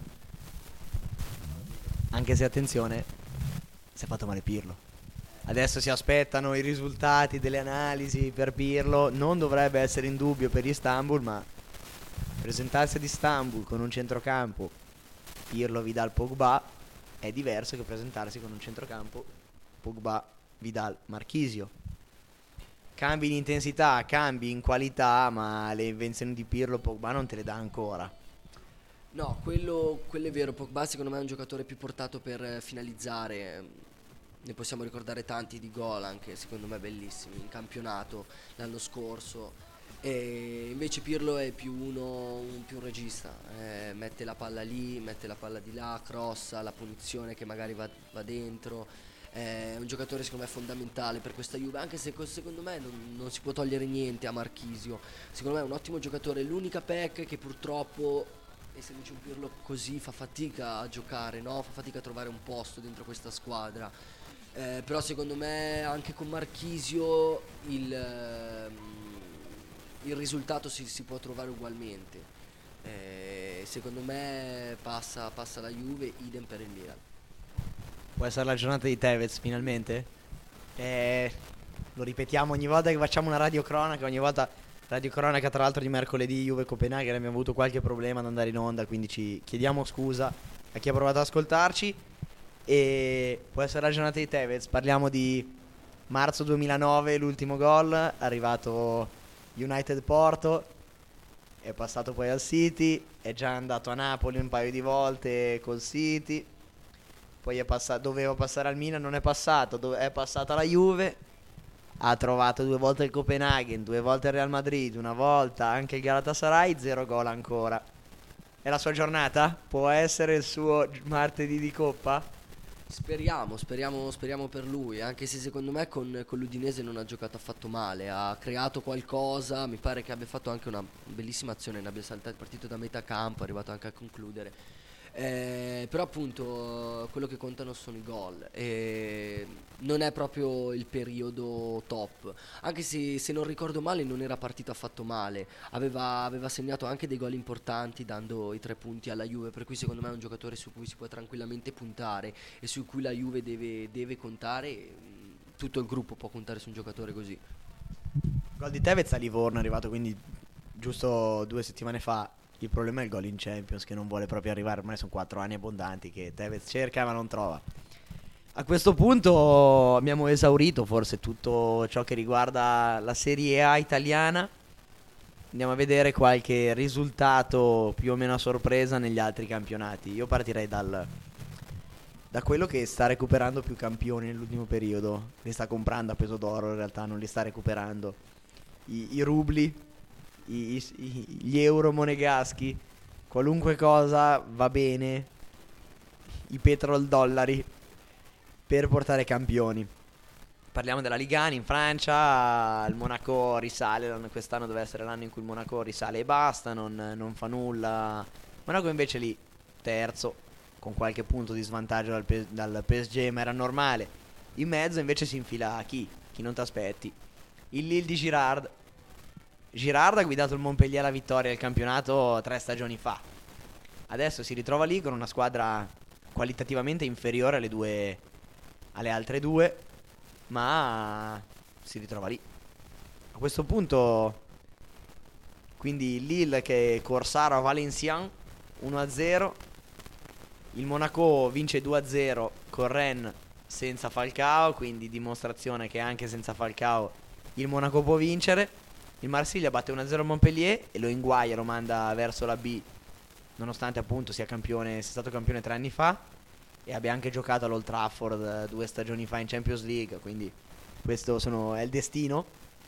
Anche se, attenzione, si è fatto male Pirlo. Adesso si aspettano i risultati delle analisi per Pirlo. Non dovrebbe essere in dubbio per Istanbul, ma presentarsi ad Istanbul con un centrocampo Pirlo, Vidal, Pogba è diverso che presentarsi con un centrocampo Pogba, Vidal, Marchisio. Cambi in intensità, cambi in qualità, ma le invenzioni di Pirlo Pogba non te le dà ancora. No, quello, quello è vero. Pogba secondo me è un giocatore più portato per finalizzare. Ne possiamo ricordare tanti di gol, anche secondo me bellissimi, in campionato l'anno scorso. E invece Pirlo è più uno, un, più un regista, eh, mette la palla lì, mette la palla di là, crossa, la punizione che magari va, va dentro. È un giocatore secondo me fondamentale per questa Juve, anche se secondo me non, non si può togliere niente a Marchisio. Secondo me è un ottimo giocatore, l'unica pecca è che purtroppo, essendoci un Pirlo così, fa fatica a giocare, no? Fa fatica a trovare un posto dentro questa squadra. Eh, però secondo me anche con Marchisio il, ehm, il risultato si, si può trovare ugualmente. Eh, secondo me passa, passa la Juve, idem per il Milan. Può essere la giornata di Tevez finalmente? Eh, lo ripetiamo ogni volta che facciamo una radiocronaca, ogni volta radiocronaca tra l'altro di mercoledì Juve Copenaghen, abbiamo avuto qualche problema ad andare in onda, quindi ci chiediamo scusa a chi ha provato ad ascoltarci. E può essere la giornata di Tevez. Parliamo di marzo duemilanove, l'ultimo gol, arrivato United Porto, è passato poi al City, è già andato a Napoli un paio di volte col City, poi è passato, doveva passare al Milan, non è passato, dove, è passato alla Juve, ha trovato due volte il Copenaghen, due volte il Real Madrid, una volta anche il Galatasaray, zero gol ancora. È la sua giornata? Può essere il suo martedì di Coppa? Speriamo, speriamo, speriamo per lui, anche se secondo me con, con l'Udinese non ha giocato affatto male, ha creato qualcosa, mi pare che abbia fatto anche una bellissima azione, ne abbia saltato il partito da metà campo, è arrivato anche a concludere. Eh, però appunto quello che contano sono i gol e non è proprio il periodo top, anche se, se non ricordo male non era partito affatto male, aveva, aveva segnato anche dei gol importanti dando i tre punti alla Juve, per cui secondo me è un giocatore su cui si può tranquillamente puntare e su cui la Juve deve, deve contare. Tutto il gruppo può contare su un giocatore così. Gol di Tevez a Livorno è arrivato quindi giusto due settimane fa. Il problema è il gol in Champions che non vuole proprio arrivare. Ormai sono quattro anni abbondanti che Tevez cerca ma non trova. A questo punto abbiamo esaurito forse tutto ciò che riguarda la Serie A italiana. Andiamo a vedere qualche risultato più o meno a sorpresa negli altri campionati. Io partirei dal da quello che sta recuperando più campioni nell'ultimo periodo. Li sta comprando a peso d'oro, in realtà non li sta recuperando. I, i rubli, I, i, gli euro monegaschi, qualunque cosa va bene, i petrol dollari per portare campioni. Parliamo della Ligue uno in Francia, il Monaco risale, quest'anno deve essere l'anno in cui il Monaco risale e basta, non, non fa nulla. Monaco invece lì terzo con qualche punto di svantaggio dal, dal P S G, ma era normale. In mezzo invece si infila chi? Chi non ti aspetti? Il Lille di Girard. Girard ha guidato il Montpellier alla vittoria del campionato tre stagioni fa. Adesso si ritrova lì con una squadra qualitativamente inferiore alle due, alle altre due, ma si ritrova lì. A questo punto, quindi Lille che Corsaro a Valenciennes uno a zero, il Monaco vince due a zero con Rennes senza Falcao, quindi dimostrazione che anche senza Falcao il Monaco può vincere. Il Marsiglia batte uno a zero a Montpellier e lo inguaia, lo manda verso la B, nonostante appunto sia campione, sia stato campione tre anni fa e abbia anche giocato all'Old Trafford eh, due stagioni fa in Champions League, quindi questo sono, è il destino.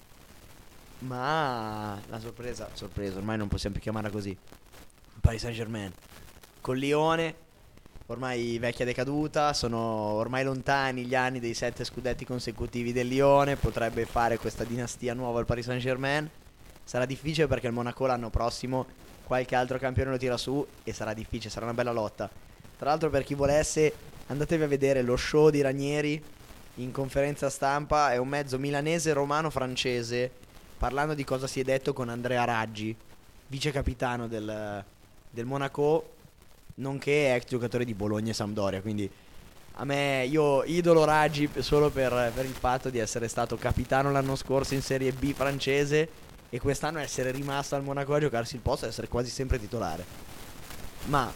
Ma la sorpresa, sorpresa, ormai non possiamo più chiamarla così, Paris Saint-Germain con Lione, ormai vecchia decaduta, sono ormai lontani gli anni dei sette scudetti consecutivi del Lione, potrebbe fare questa dinastia nuova al Paris Saint-Germain. Sarà difficile perché il Monaco l'anno prossimo qualche altro campione lo tira su e sarà difficile, sarà una bella lotta. Tra l'altro, per chi volesse, andatevi a vedere lo show di Ranieri in conferenza stampa, è un mezzo milanese romano francese parlando di cosa si è detto con Andrea Raggi, vice capitano del, del Monaco, nonché ex giocatore di Bologna e Sampdoria. Quindi a me, io idolo Raggi solo per, per il fatto di essere stato capitano l'anno scorso in Serie B francese e quest'anno essere rimasto al Monaco a giocarsi il posto e essere quasi sempre titolare. Ma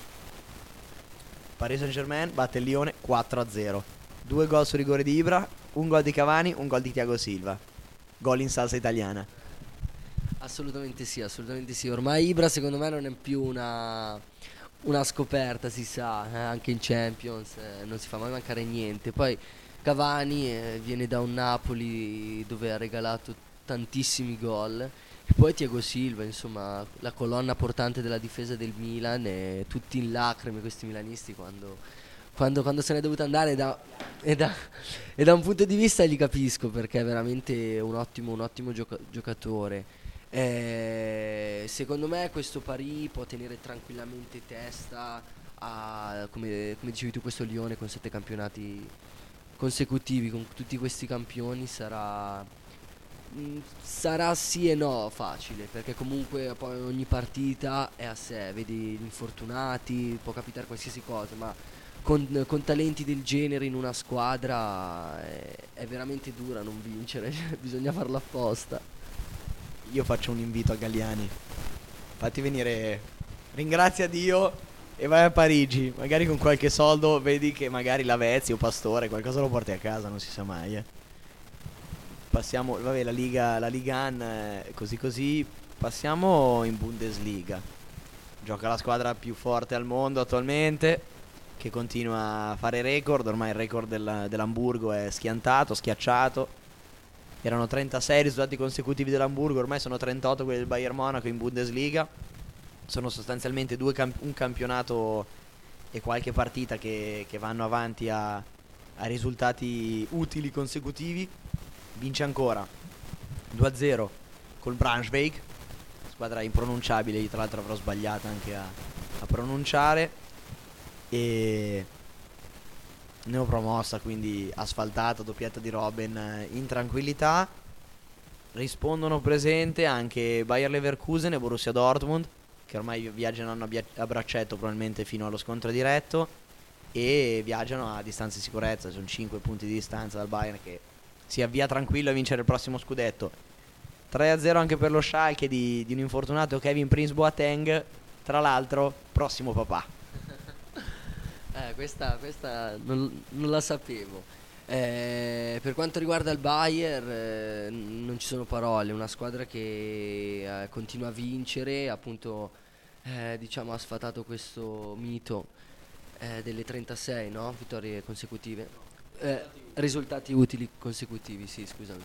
Paris Saint-Germain batte il Lione quattro a zero, due gol su rigore di Ibra, un gol di Cavani, un gol di Thiago Silva, gol in salsa italiana. Assolutamente sì, assolutamente sì. Ormai Ibra secondo me non è più una, una scoperta, si sa, eh, anche in Champions eh, non si fa mai mancare niente. Poi Cavani eh, viene da un Napoli dove ha regalato tantissimi gol, e poi Thiago Silva, insomma, la colonna portante della difesa del Milan, e tutti in lacrime questi milanisti quando, quando, quando se n'è dovuto andare. Da, e, da, e da un punto di vista li capisco, perché è veramente un ottimo, un ottimo gioca- giocatore. Eh, secondo me questo Paris può tenere tranquillamente testa a, come, come dicevi tu, questo Lione con sette campionati consecutivi, con tutti questi campioni. Sarà mh, sarà sì e no facile, perché comunque poi ogni partita è a sé, vedi gli infortunati, può capitare qualsiasi cosa, ma con, con talenti del genere in una squadra è, è veramente dura non vincere. Bisogna farlo apposta. Io faccio un invito a Galliani: fatti venire, ringrazia Dio e vai a Parigi, magari con qualche soldo vedi che magari Lavezzi o Pastore qualcosa lo porti a casa, non si sa mai, eh. Passiamo, vabbè, la Liga, la Liga uno è così così. Passiamo in Bundesliga. Gioca la squadra più forte al mondo attualmente, che continua a fare record. Ormai il record del, dell'Hamburgo è schiantato, schiacciato. Erano trentasei risultati consecutivi dell'Hamburgo, ormai sono trentotto quelli del Bayern Monaco in Bundesliga. Sono sostanzialmente due camp- un campionato e qualche partita che, che vanno avanti a, a risultati utili consecutivi. Vince ancora due a zero col Braunschweig, squadra impronunciabile, io tra l'altro avrò sbagliato anche a, a pronunciare, e neopromossa, quindi asfaltata, doppietta di Robben in tranquillità. Rispondono presente anche Bayer Leverkusen e Borussia Dortmund, che ormai viaggiano a braccetto probabilmente fino allo scontro diretto, e viaggiano a distanza di sicurezza, sono cinque punti di distanza dal Bayern, che si avvia tranquillo a vincere il prossimo scudetto. Tre a zero anche per lo Schalke di, di un infortunato Kevin Prince Boateng, tra l'altro prossimo papà. Eh, questa, questa non, non la sapevo. Eh, per quanto riguarda il Bayern, eh, non ci sono parole. Una squadra che eh, continua a vincere, appunto, eh, diciamo, ha sfatato questo mito eh, delle trentasei, no? Vittorie consecutive, eh, risultati utili consecutivi, sì, scusami.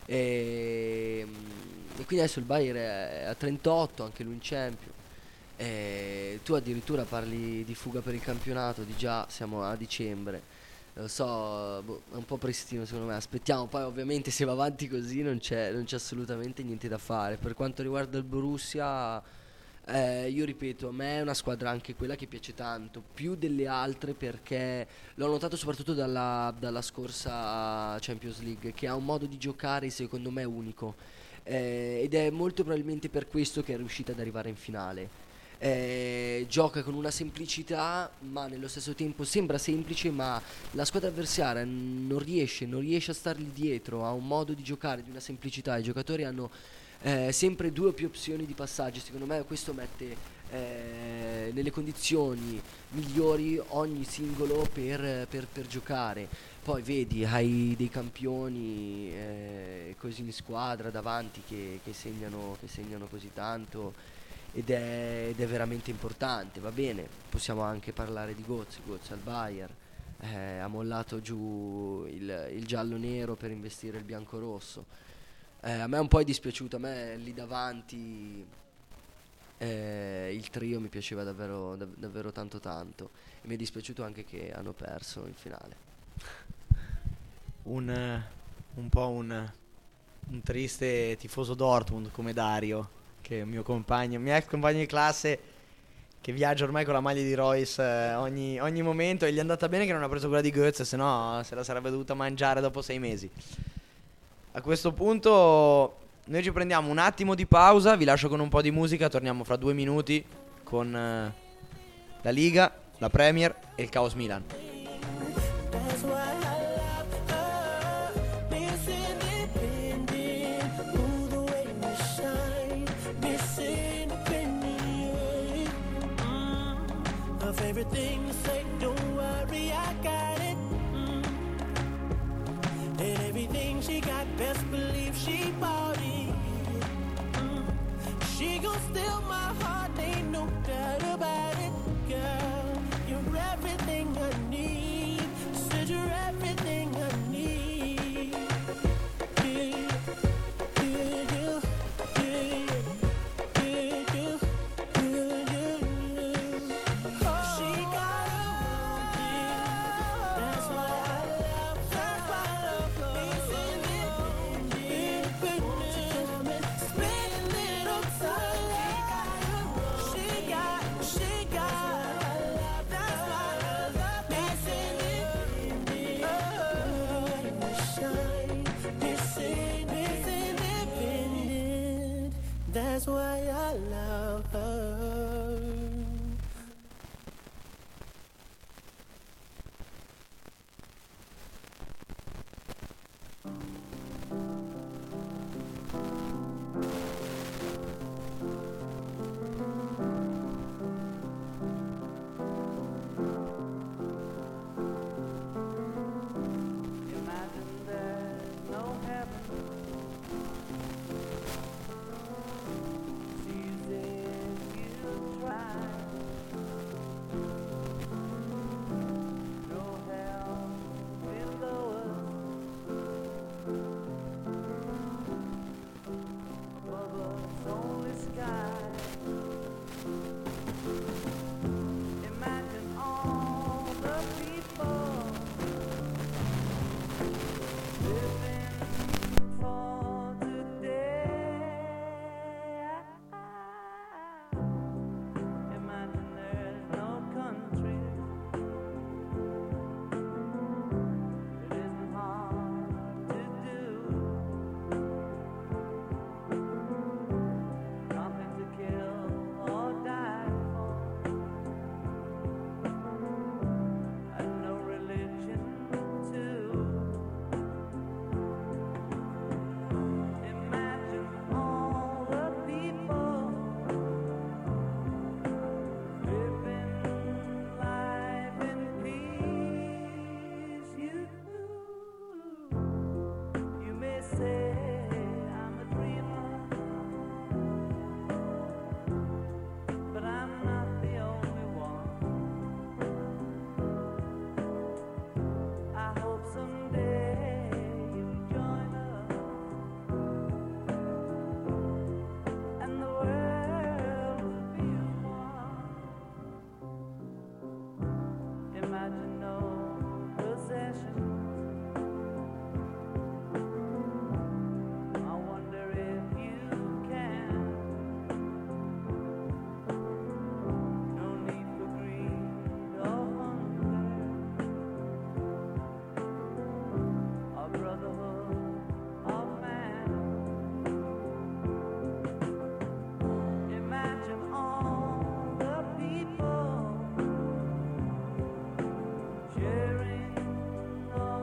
E, e quindi adesso il Bayern è a trentotto, anche lui in Champions. Eh, tu addirittura parli di fuga per il campionato, di già siamo a dicembre. Lo so, boh, è un po' prestino secondo me. Aspettiamo, poi ovviamente se va avanti così non c'è, non c'è assolutamente niente da fare. Per quanto riguarda il Borussia, eh, io ripeto, a me è una squadra anche quella che piace tanto, più delle altre, perché l'ho notato soprattutto dalla, dalla scorsa Champions League, che ha un modo di giocare secondo me unico, eh, ed è molto probabilmente per questo che è riuscita ad arrivare in finale. Eh, gioca con una semplicità, ma nello stesso tempo sembra semplice, ma la squadra avversaria non riesce, non riesce a stargli dietro. Ha un modo di giocare di una semplicità. I giocatori hanno eh, sempre due o più opzioni di passaggio. Secondo me questo mette eh, nelle condizioni migliori ogni singolo per, per, per giocare. Poi vedi, hai dei campioni eh, così in squadra davanti che, che, segnano, che segnano così tanto ed è, ed è veramente importante. Va bene, possiamo anche parlare di Götze, Götze al Bayern, eh, ha mollato giù il, il giallo-nero per investire il bianco-rosso. Eh, a me un po' è dispiaciuto, a me lì davanti eh, il trio mi piaceva davvero, dav- davvero tanto tanto e mi è dispiaciuto anche che hanno perso in finale. Un, eh, un po' un, un triste tifoso Dortmund come Dario, che è un mio compagno, mio ex compagno di classe, che viaggia ormai con la maglia di Royce eh, ogni, ogni momento, e gli è andata bene che non ha preso quella di Götze, se no se la sarebbe dovuta mangiare dopo sei mesi. A questo punto noi ci prendiamo un attimo di pausa, vi lascio con un po' di musica, torniamo fra due minuti con eh, la Liga, la Premier e il Caos Milan. Everything you say, don't worry, I got it. Mm. And everything she got, best believe she bought it. Mm. She gon' steal my heart, ain't no doubt about it, girl. You're everything I need. Said you're everything I need. Yeah, yeah, yeah, yeah, yeah, yeah, yeah, yeah. She got it, that's why I love her. That's why I love her. It's independent, spend a little time. She got, she got, that's why I love. It's independent, shine. It's independent, that's why I love her. Imagine there's no heaven. It's easy if you try. No hell below us. Above us only sky. Imagine all the people living for today. Imagine there's no country. It isn't hard to do. Nothing to kill or die for. And no religion too. Imagine all the people living life in peace. You, you may say I'm a dreamer, but I'm not the only one. I hope someday you'll join us, and the world will be one. Imagine no possessions. I wonder if you can. No need for greed or hunger. A brotherhood of man. Imagine all the people sharing all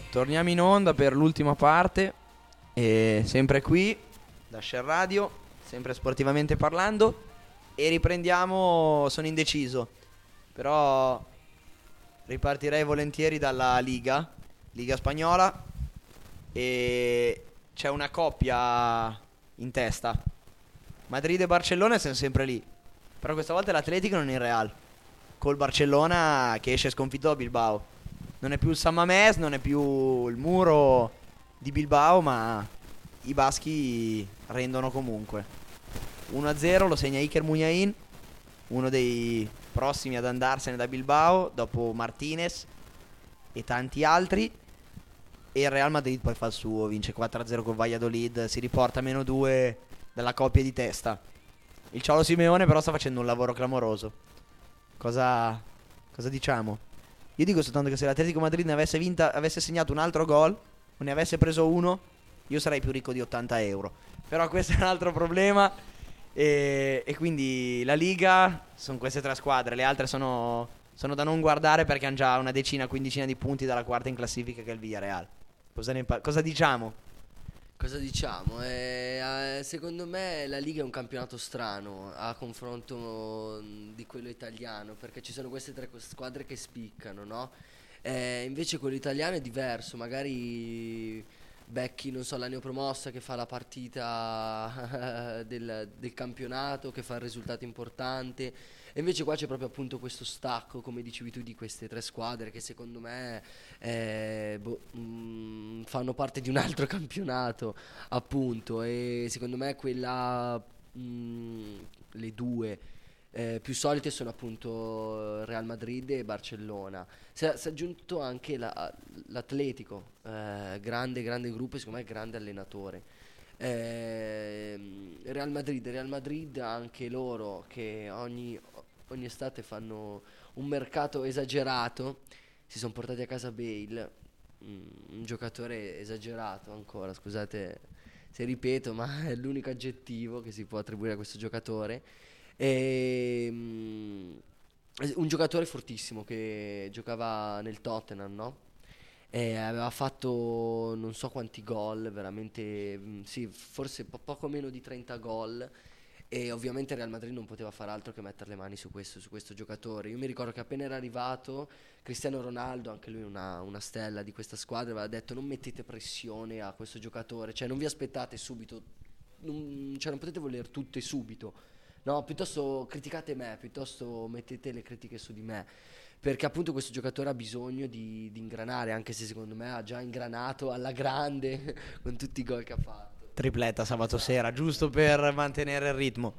torniamo in onda per l'ultima parte. E sempre qui da Share Radio, sempre sportivamente parlando. E riprendiamo, sono indeciso, però ripartirei volentieri dalla Liga, Liga spagnola. E c'è una coppia in testa, Madrid e Barcellona sono sempre lì, però questa volta l'Atletico non è il Real, col Barcellona che esce sconfitto da Bilbao. Non è più il San Mamés, non è più il muro di Bilbao, ma i baschi rendono comunque. uno a zero lo segna Iker Muniain, uno dei prossimi ad andarsene da Bilbao dopo Martinez e tanti altri. E il Real Madrid poi fa il suo, vince quattro a zero con Valladolid, si riporta a meno due dalla coppia di testa. Il Cholo Simeone però sta facendo un lavoro clamoroso. Cosa, cosa diciamo? Io dico soltanto che se l'Atletico Madrid ne avesse vinta, avesse segnato un altro gol o ne avesse preso uno, io sarei più ricco di ottanta euro. Però questo è un altro problema. E, e quindi la Liga sono queste tre squadre, le altre sono, sono da non guardare perché hanno già una decina, quindicina di punti dalla quarta in classifica che è il Villarreal. Cosa, ne pa- cosa diciamo? Cosa diciamo? Eh, eh, secondo me la Liga è un campionato strano a confronto di quello italiano, perché ci sono queste tre squadre che spiccano, no? Eh, invece quello italiano è diverso, magari becchi, non so, la neopromossa che fa la partita del, del campionato, che fa il risultato importante. E invece qua c'è proprio appunto questo stacco, come dicevi tu, di queste tre squadre che secondo me eh, boh, mh, fanno parte di un altro campionato, appunto. E secondo me quella, mh, le due eh, più solite sono appunto Real Madrid e Barcellona. Si è, si è aggiunto anche la, l'Atletico, eh, grande grande gruppo e secondo me grande allenatore. Eh, Real Madrid, Real Madrid anche loro che ogni, ogni estate fanno un mercato esagerato, si sono portati a casa Bale, mm, un giocatore esagerato ancora, scusate se ripeto, ma è l'unico aggettivo che si può attribuire a questo giocatore. E, mm, un giocatore fortissimo che giocava nel Tottenham, no? E aveva fatto non so quanti gol, veramente, mh, sì, forse po- poco meno di trenta gol. E ovviamente Real Madrid non poteva fare altro che mettere le mani su questo, su questo giocatore. Io mi ricordo che appena era arrivato Cristiano Ronaldo, anche lui una, una stella di questa squadra, aveva detto: non mettete pressione a questo giocatore, cioè non vi aspettate subito, non, cioè non potete voler tutto e subito, no, piuttosto criticate me, piuttosto mettete le critiche su di me. Perché appunto questo giocatore ha bisogno di, di ingranare, anche se secondo me ha già ingranato alla grande con tutti i gol che ha fatto. Tripletta sabato sera, giusto per mantenere il ritmo.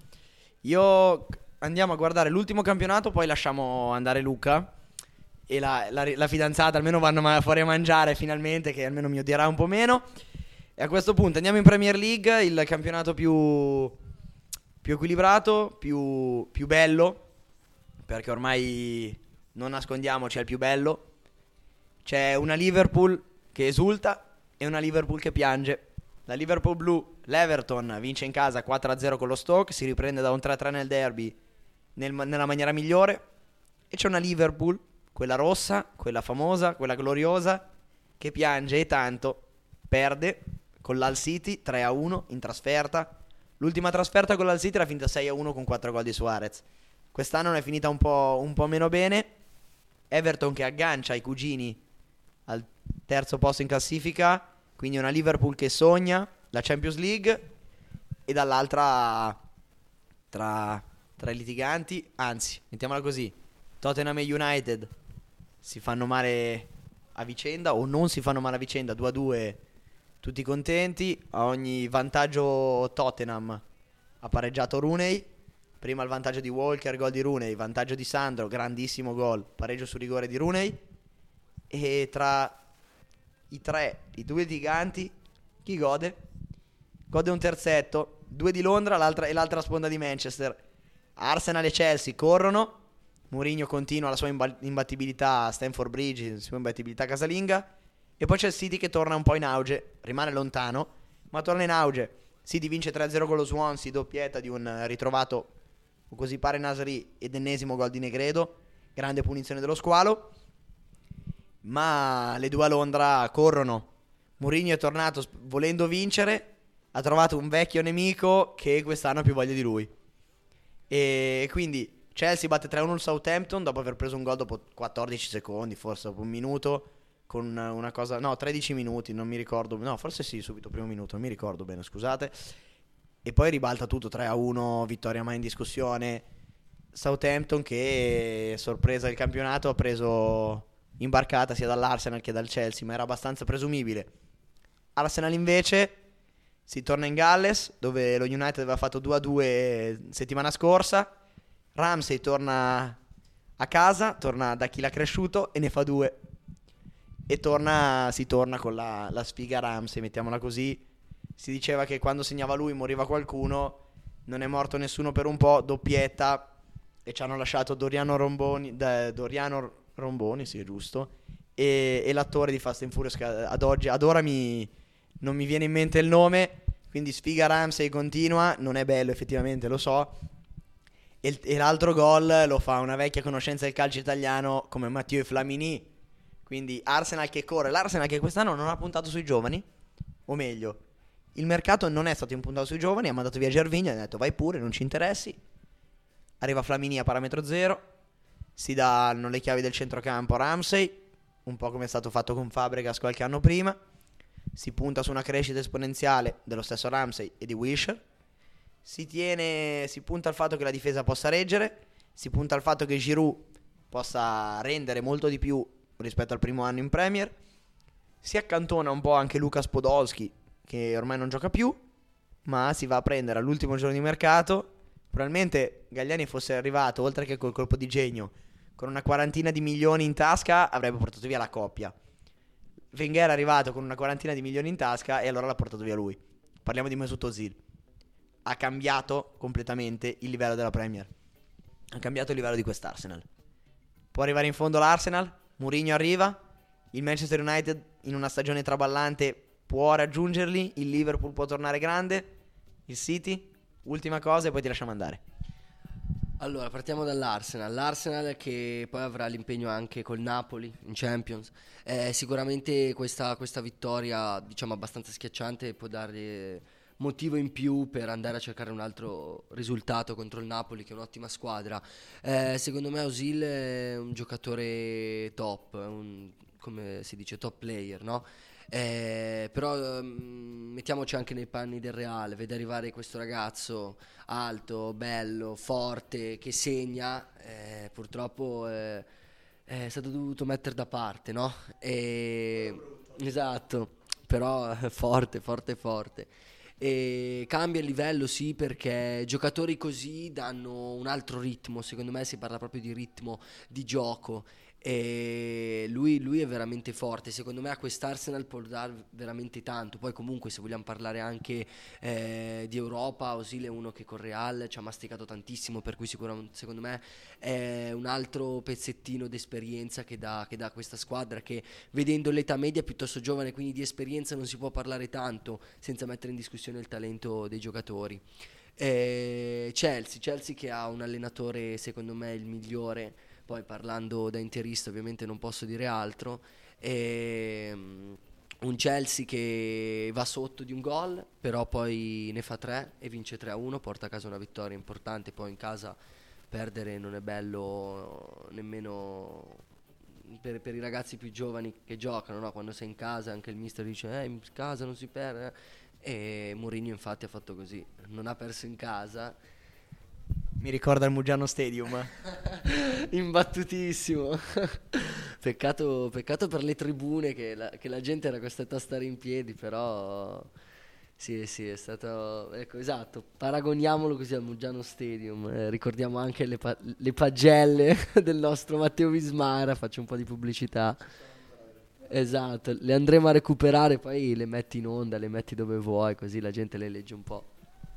Io andiamo a guardare l'ultimo campionato, poi lasciamo andare Luca e la, la, la fidanzata, almeno vanno ma- fuori a mangiare finalmente, che almeno mi odierà un po' meno. E a questo punto andiamo in Premier League, il campionato più, più equilibrato, più, più bello, perché ormai non nascondiamoci, è il più bello. C'è una Liverpool che esulta e una Liverpool che piange. La Liverpool blu, l'Everton, vince in casa quattro a zero con lo Stoke, si riprende da un tre a tre nel derby nel, nella maniera migliore. E c'è una Liverpool, quella rossa, quella famosa, quella gloriosa, che piange e tanto, perde con l'Hull City tre a uno in trasferta. L'ultima trasferta con l'Hull City era finita sei a uno con quattro gol di Suarez. Quest'anno non è finita un po', un po' meno bene. Everton che aggancia i cugini al terzo posto in classifica, quindi una Liverpool che sogna la Champions League, e dall'altra tra, tra i litiganti, anzi, mettiamola così, Tottenham e United si fanno male a vicenda o non si fanno male a vicenda, due a due tutti contenti. A ogni vantaggio Tottenham ha pareggiato Rooney. Prima il vantaggio di Walker, gol di Rooney, vantaggio di Sandro, grandissimo gol, pareggio su rigore di Rooney. E tra i tre, i due giganti, chi gode? Gode un terzetto, due di Londra l'altra, e l'altra sponda di Manchester. Arsenal e Chelsea corrono, Mourinho continua la sua imba- imbattibilità a Stamford Bridge, la sua imbattibilità casalinga. E poi c'è il City che torna un po' in auge, rimane lontano, ma torna in auge. City vince tre a zero con lo Swansea, doppietta di un ritrovato, o così pare, Nasri, ed ennesimo gol di Negredo, grande punizione dello squalo. ma le due a Londra corrono. Mourinho è tornato sp- volendo vincere, ha trovato un vecchio nemico che quest'anno ha più voglia di lui. E quindi Chelsea batte tre a uno il Southampton dopo aver preso un gol dopo quattordici secondi, forse dopo un minuto, con una cosa, no, tredici minuti, non mi ricordo, no, forse sì, subito primo minuto, non mi ricordo bene, scusate. E poi ribalta tutto, tre a uno, vittoria mai in discussione. Southampton che, sorpresa del campionato, ha preso imbarcata sia dall'Arsenal che dal Chelsea, ma era abbastanza presumibile. Arsenal invece si torna in Galles, dove lo United aveva fatto due a due settimana scorsa. Ramsey torna a casa, torna da chi l'ha cresciuto e ne fa due. E torna, si torna con la, la sfiga Ramsey, mettiamola così. Si diceva che quando segnava lui moriva qualcuno, non è morto nessuno per un po', doppietta, e ci hanno lasciato Doriano Romboni, da, Doriano Romboni, sì è giusto, e, e l'attore di Fast and Furious che ad oggi, ad ora mi, non mi viene in mente il nome, quindi sfiga Ramsey continua, non è bello effettivamente, lo so, e, e l'altro gol lo fa una vecchia conoscenza del calcio italiano come Mathieu Flamini, quindi Arsenal che corre, l'Arsenal che quest'anno non ha puntato sui giovani, o meglio, il mercato non è stato impuntato sui giovani, ha mandato via Gervinho e ha detto vai pure, non ci interessi. Arriva Flamini a parametro zero, si danno le chiavi del centrocampo a Ramsey, un po' come è stato fatto con Fabregas qualche anno prima. Si punta su una crescita esponenziale dello stesso Ramsey e di Wilshere. Si tiene, si punta al fatto che la difesa possa reggere, si punta al fatto che Giroud possa rendere molto di più rispetto al primo anno in Premier. Si accantona un po' anche Lukas Podolski, che ormai non gioca più, ma si va a prendere all'ultimo giorno di mercato. Probabilmente Galliani fosse arrivato, oltre che col colpo di genio, con una quarantina di milioni in tasca, avrebbe portato via la coppia. Wenger è arrivato con una quarantina di milioni in tasca e allora l'ha portato via lui. Parliamo di Mesut Özil. Ha cambiato completamente il livello della Premier. Ha cambiato il livello di quest'Arsenal. Può arrivare in fondo l'Arsenal, Mourinho arriva, il Manchester United in una stagione traballante può raggiungerli, il Liverpool può tornare grande, il City, ultima cosa e poi ti lasciamo andare. Allora, partiamo dall'Arsenal. L'Arsenal che poi avrà l'impegno anche col Napoli in Champions. Eh, sicuramente questa, questa vittoria, diciamo, abbastanza schiacciante può dare motivo in più per andare a cercare un altro risultato contro il Napoli, che è un'ottima squadra. Eh, secondo me Özil è un giocatore top, un, come si dice, top player, no? Eh, però um, mettiamoci anche nei panni del Real, vede arrivare questo ragazzo alto, bello, forte, che segna, eh, purtroppo eh, è stato dovuto mettere da parte, no? E, esatto, però forte, forte, forte. E cambia il livello, sì, perché giocatori così danno un altro ritmo, secondo me si parla proprio di ritmo di gioco. E lui, lui è veramente forte, secondo me a quest'Arsenal può dare veramente tanto. Poi comunque se vogliamo parlare anche eh, di Europa, Özil è uno che con Real ci ha masticato tantissimo, per cui sicuramente secondo me è un altro pezzettino d'esperienza che dà, che dà a questa squadra, che vedendo l'età media piuttosto giovane, quindi di esperienza non si può parlare tanto senza mettere in discussione il talento dei giocatori. eh, Chelsea, Chelsea che ha un allenatore secondo me il migliore. Poi parlando da interista ovviamente non posso dire altro. E, um, un Chelsea che va sotto di un gol, però poi ne fa tre e vince tre a uno, porta a casa una vittoria importante. Poi in casa perdere non è bello nemmeno per, per i ragazzi più giovani che giocano, no? Quando sei in casa anche il mister dice eh, in casa non si perde, e Mourinho infatti ha fatto così, non ha perso in casa. Mi ricorda il Mugello Stadium. Imbattutissimo. peccato, peccato per le tribune che la, che la gente era costretta a stare in piedi, però sì, sì, è stato, ecco, esatto, paragoniamolo così al Mugello Stadium. Eh, ricordiamo anche le, pa- le pagelle del nostro Matteo Vismara, faccio un po' di pubblicità. Esatto, le andremo a recuperare, poi le metti in onda, le metti dove vuoi, così la gente le legge un po'.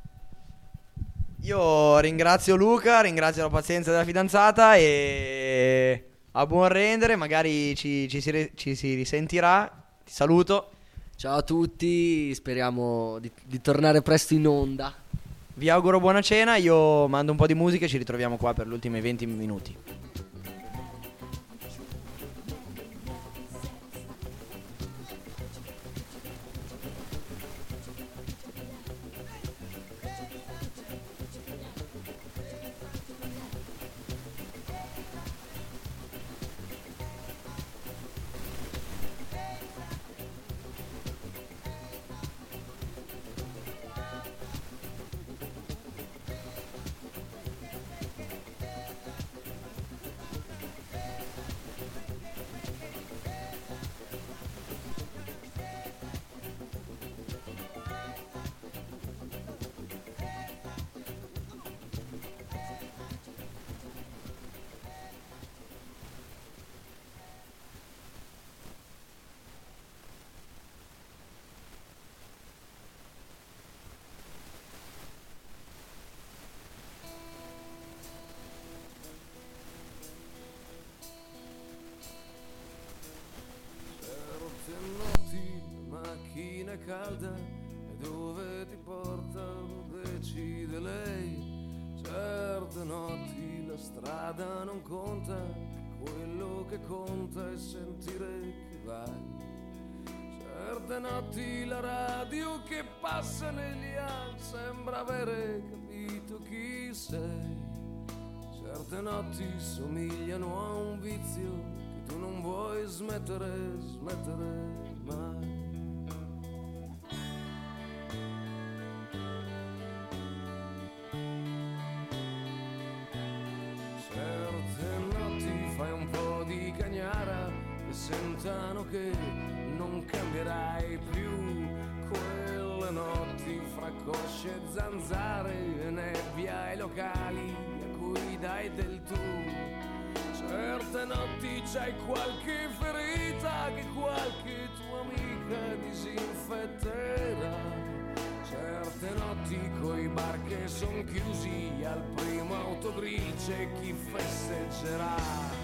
Io ringrazio Luca, ringrazio la pazienza della fidanzata e a buon rendere, magari ci, ci, si, re, ci si risentirà. Ti saluto. Ciao a tutti, speriamo di, di tornare presto in onda. Vi auguro buona cena, io mando un po' di musica e ci ritroviamo qua per gli ultimi venti minuti. e dove ti portano decide lei. Certe notti la strada non conta, quello che conta è sentire che vai. Certe notti la radio che passa negli anni sembra avere capito chi sei. Certe notti somigliano a un vizio che tu non vuoi smettere, smettere mai. Certe notti fai un po' di cagnara e sentano che non cambierai più. Quelle notti fra cosce e zanzare e nebbia e locali a cui dai del tu. Certe notti c'hai qualche ferita che qualche tua amica disinfetterà. Certe notti coi bar che son chiusi, al primo autogrill c'è chi festeggerà.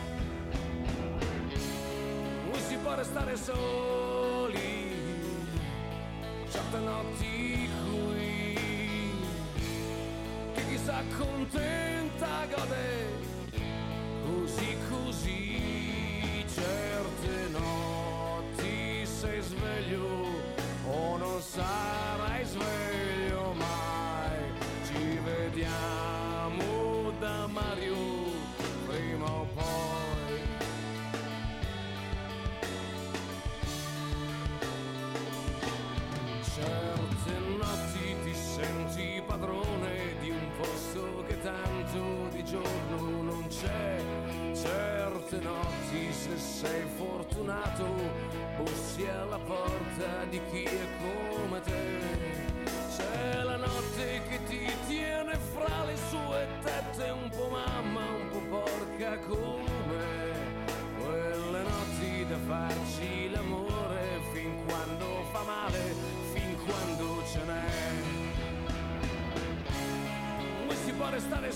Si può restare soli, certe notti qui, che chi s'accontenta gode così così. Certe notti sei sveglio o non sarai sveglio mai. Ci vediamo da Mario prima o poi. Certe notti ti senti padrone di un posto che tanto di giorno non c'è. Certe notti, se sei fortunato, bussi alla porta di chi è come te. C'è la notte che ti tiene fra le sue tette, un po' mamma, un po' porca come. Quelle notti da farci l'amore fin quando fa male, fin quando ce n'è. Noi si può restare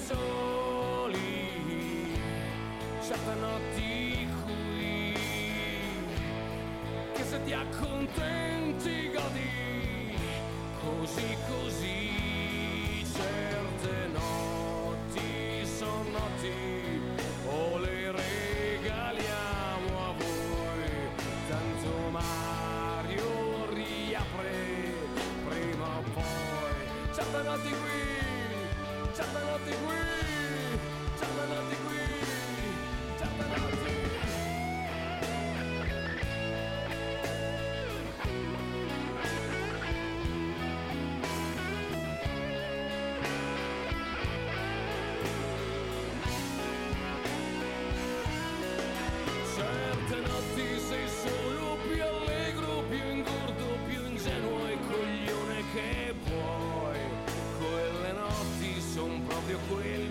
soli, certe notti qui, che se ti accontenti godi così così. Certe notti son notti o le regaliamo a voi, tanto Mario riapre prima o poi. Certe notti qui, certe notti qui, certe notti qui, certe notti. Certe notti sei solo più allegro, più ingordo, più ingenuo e coglione che puoi. Quelle notti son proprio quelle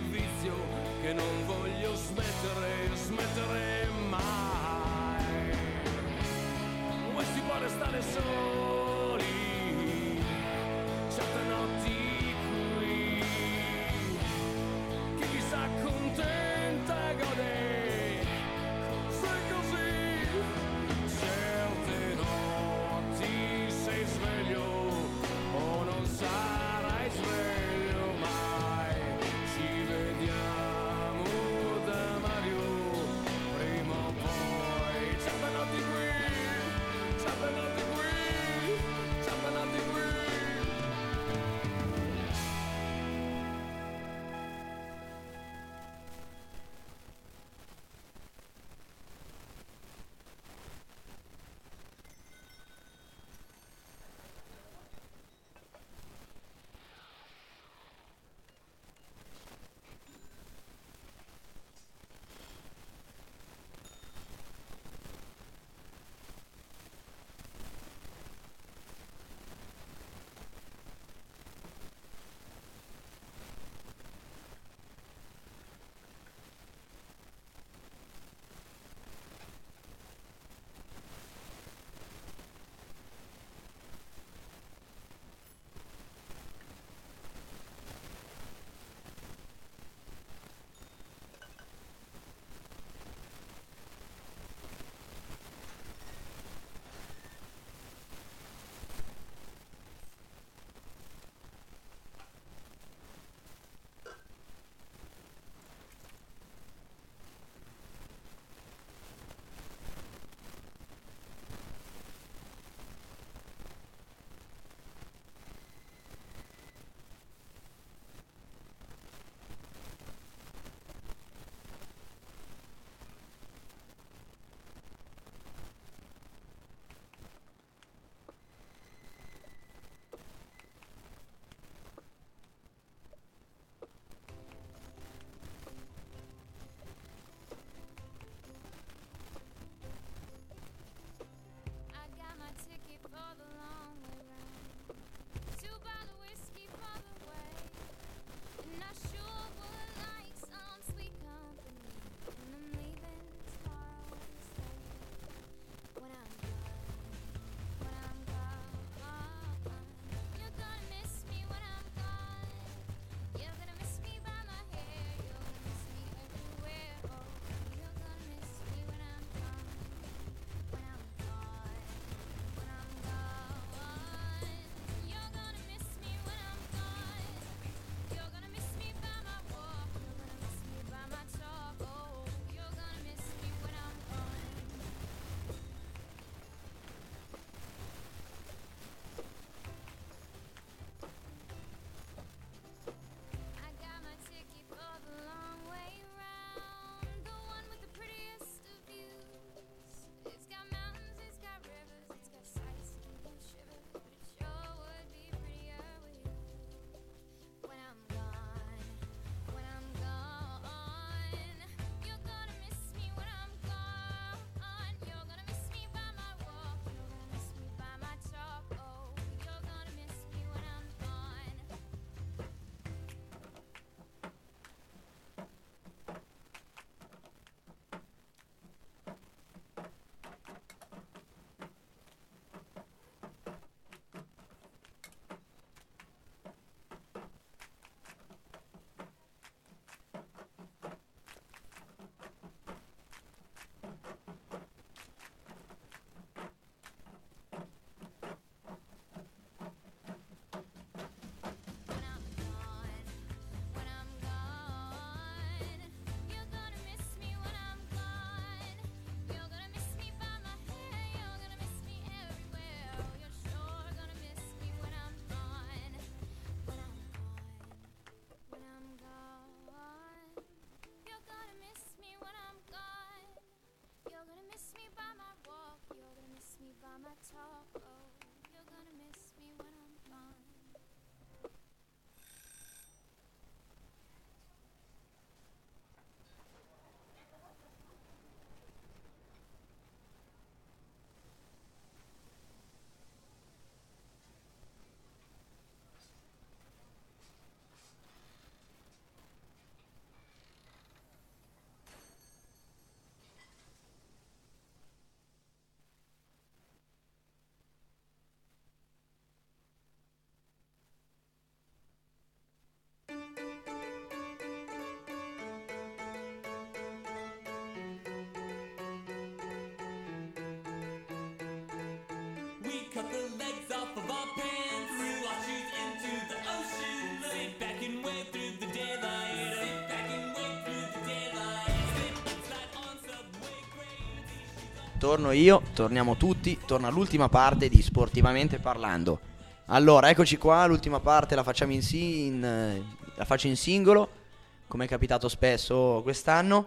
cut the legs off of our pants, threw our shoes into the ocean, sit back and wait through the daylight, sit back and wait through the daylight, slip and slide on subway crazy. Torno io, torniamo tutti, torna l'ultima parte di Sportivamente Parlando. Allora, eccoci qua, l'ultima parte la facciamo in, si- in eh, la faccio in singolo, come è capitato spesso quest'anno.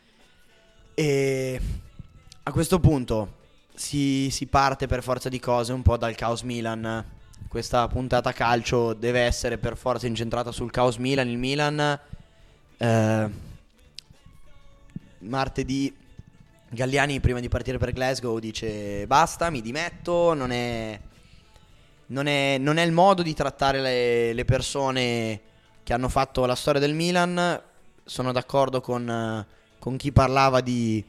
E a questo punto si, si parte per forza di cose un po' dal caos Milan. Questa puntata calcio deve essere per forza incentrata sul caos Milan. Il Milan eh, martedì Galliani, prima di partire per Glasgow, dice basta, mi dimetto, non è, non è, non è il modo di trattare le, le persone che hanno fatto la storia del Milan. Sono d'accordo con, con chi parlava di,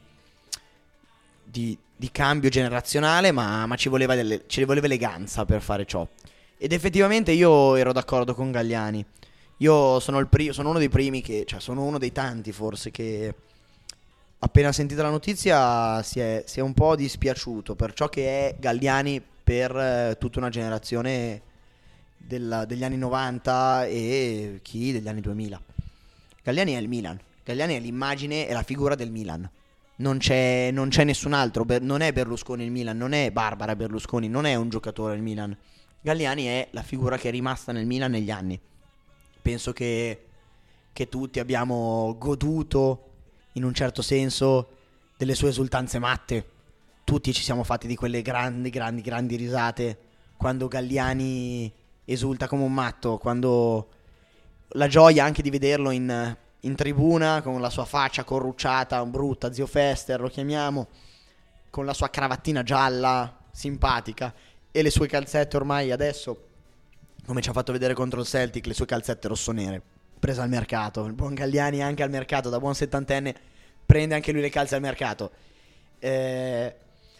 di, di cambio generazionale, ma, ma ci, voleva delle, ci voleva eleganza per fare ciò. Ed effettivamente io ero d'accordo con Galliani. Io sono, il pri- sono uno dei primi che, cioè sono uno dei tanti forse che appena sentita la notizia si è, si è un po' dispiaciuto per ciò che è Galliani per eh, tutta una generazione della, degli anni novanta e chi degli anni duemila. Galliani è il Milan, Galliani è l'immagine e la figura del Milan. Non c'è, non c'è nessun altro, Ber- non è Berlusconi il Milan, non è Barbara Berlusconi, non è un giocatore il Milan. Galliani è la figura che è rimasta nel Milan negli anni. Penso che, che tutti abbiamo goduto in un certo senso delle sue esultanze matte. Tutti ci siamo fatti di quelle grandi, grandi, grandi risate quando Galliani esulta come un matto, quando la gioia anche di vederlo in, in tribuna con la sua faccia corrucciata, brutta, zio Fester lo chiamiamo, con la sua cravattina gialla simpatica e le sue calzette ormai adesso, come ci ha fatto vedere contro il Celtic, le sue calzette rossonere prese al mercato. Il buon Galliani anche al mercato, da buon settantenne prende anche lui le calze al mercato. eh,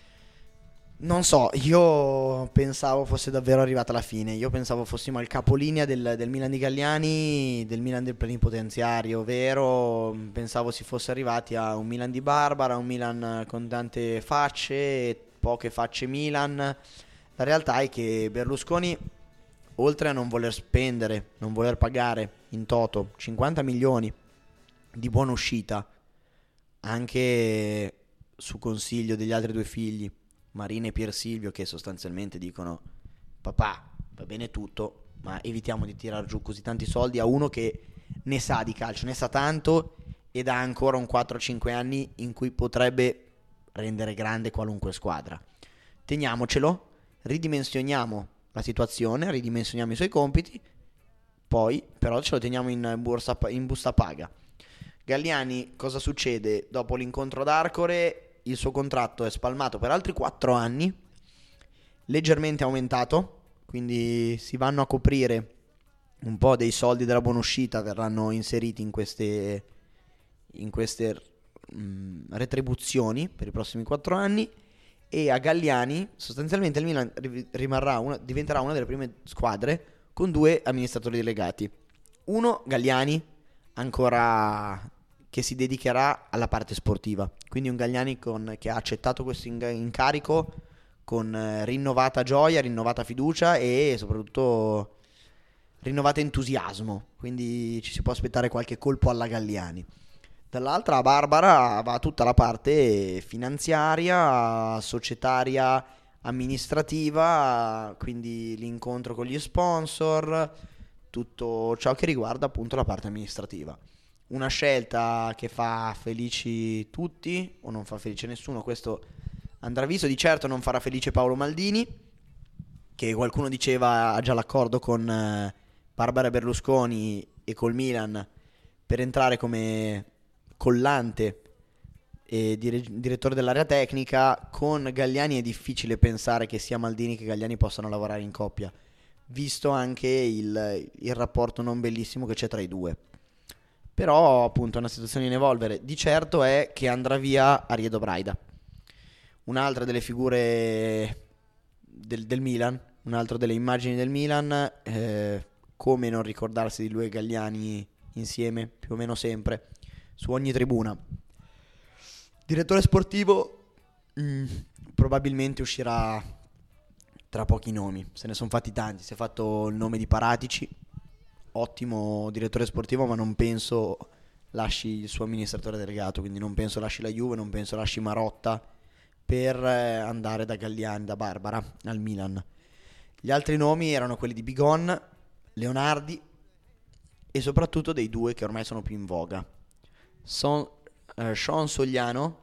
Non so, io pensavo fosse davvero arrivata la fine. Io pensavo fossimo al capolinea del, del Milan di Galliani, del Milan del plenipotenziario, vero? Pensavo si fosse arrivati a un Milan di Barbara, un Milan con tante facce, poche facce Milan. La realtà è che Berlusconi, oltre a non voler spendere, non voler pagare in toto cinquanta milioni di buona uscita, anche su consiglio degli altri due figli, Marina e Pier Silvio, che sostanzialmente dicono papà, va bene tutto, ma evitiamo di tirar giù così tanti soldi a uno che ne sa di calcio, ne sa tanto ed ha ancora un quattro cinque anni in cui potrebbe rendere grande qualunque squadra. Teniamocelo, ridimensioniamo la situazione, ridimensioniamo i suoi compiti, poi però ce lo teniamo in, borsa, in busta paga. Galliani, cosa succede? Dopo l'incontro ad Arcore il suo contratto è spalmato per altri quattro anni, leggermente aumentato, quindi si vanno a coprire un po' dei soldi della buonuscita, verranno inseriti in queste, in queste mh, retribuzioni per i prossimi quattro anni. E a Galliani sostanzialmente il Milan rimarrà una, diventerà una delle prime squadre con due amministratori delegati. Uno, Galliani, ancora che si dedicherà alla parte sportiva, quindi un Galliani con, che ha accettato questo incarico con eh, rinnovata gioia, rinnovata fiducia e soprattutto rinnovato entusiasmo, quindi ci si può aspettare qualche colpo alla Galliani. Dall'altra a Barbara va tutta la parte finanziaria, societaria, amministrativa, quindi l'incontro con gli sponsor, tutto ciò che riguarda appunto la parte amministrativa. Una scelta che fa felici tutti o non fa felice nessuno, questo andrà visto. Di certo non farà felice Paolo Maldini, che qualcuno diceva ha già l'accordo con eh, Barbara Berlusconi e col Milan per entrare come collante e dire- direttore dell'area tecnica. Con Galliani è difficile pensare che sia Maldini che Galliani possano lavorare in coppia, visto anche il, il rapporto non bellissimo che c'è tra i due. Però appunto è una situazione in evolvere. Di certo è che andrà via Ariedo Braida, un'altra delle figure del, del Milan, un'altra delle immagini del Milan, eh, come non ricordarsi di lui e Galliani insieme più o meno sempre su ogni tribuna. Direttore sportivo, mh, probabilmente uscirà tra pochi nomi, se ne sono fatti tanti. Si è fatto il nome di Paratici, ottimo direttore sportivo, ma non penso lasci il suo amministratore delegato, quindi non penso lasci la Juve, non penso lasci Marotta per eh, andare da Galliani, da Barbara al Milan. Gli altri nomi erano quelli di Bigon, Leonardi e soprattutto dei due che ormai sono più in voga. Son, eh, Sean Sogliano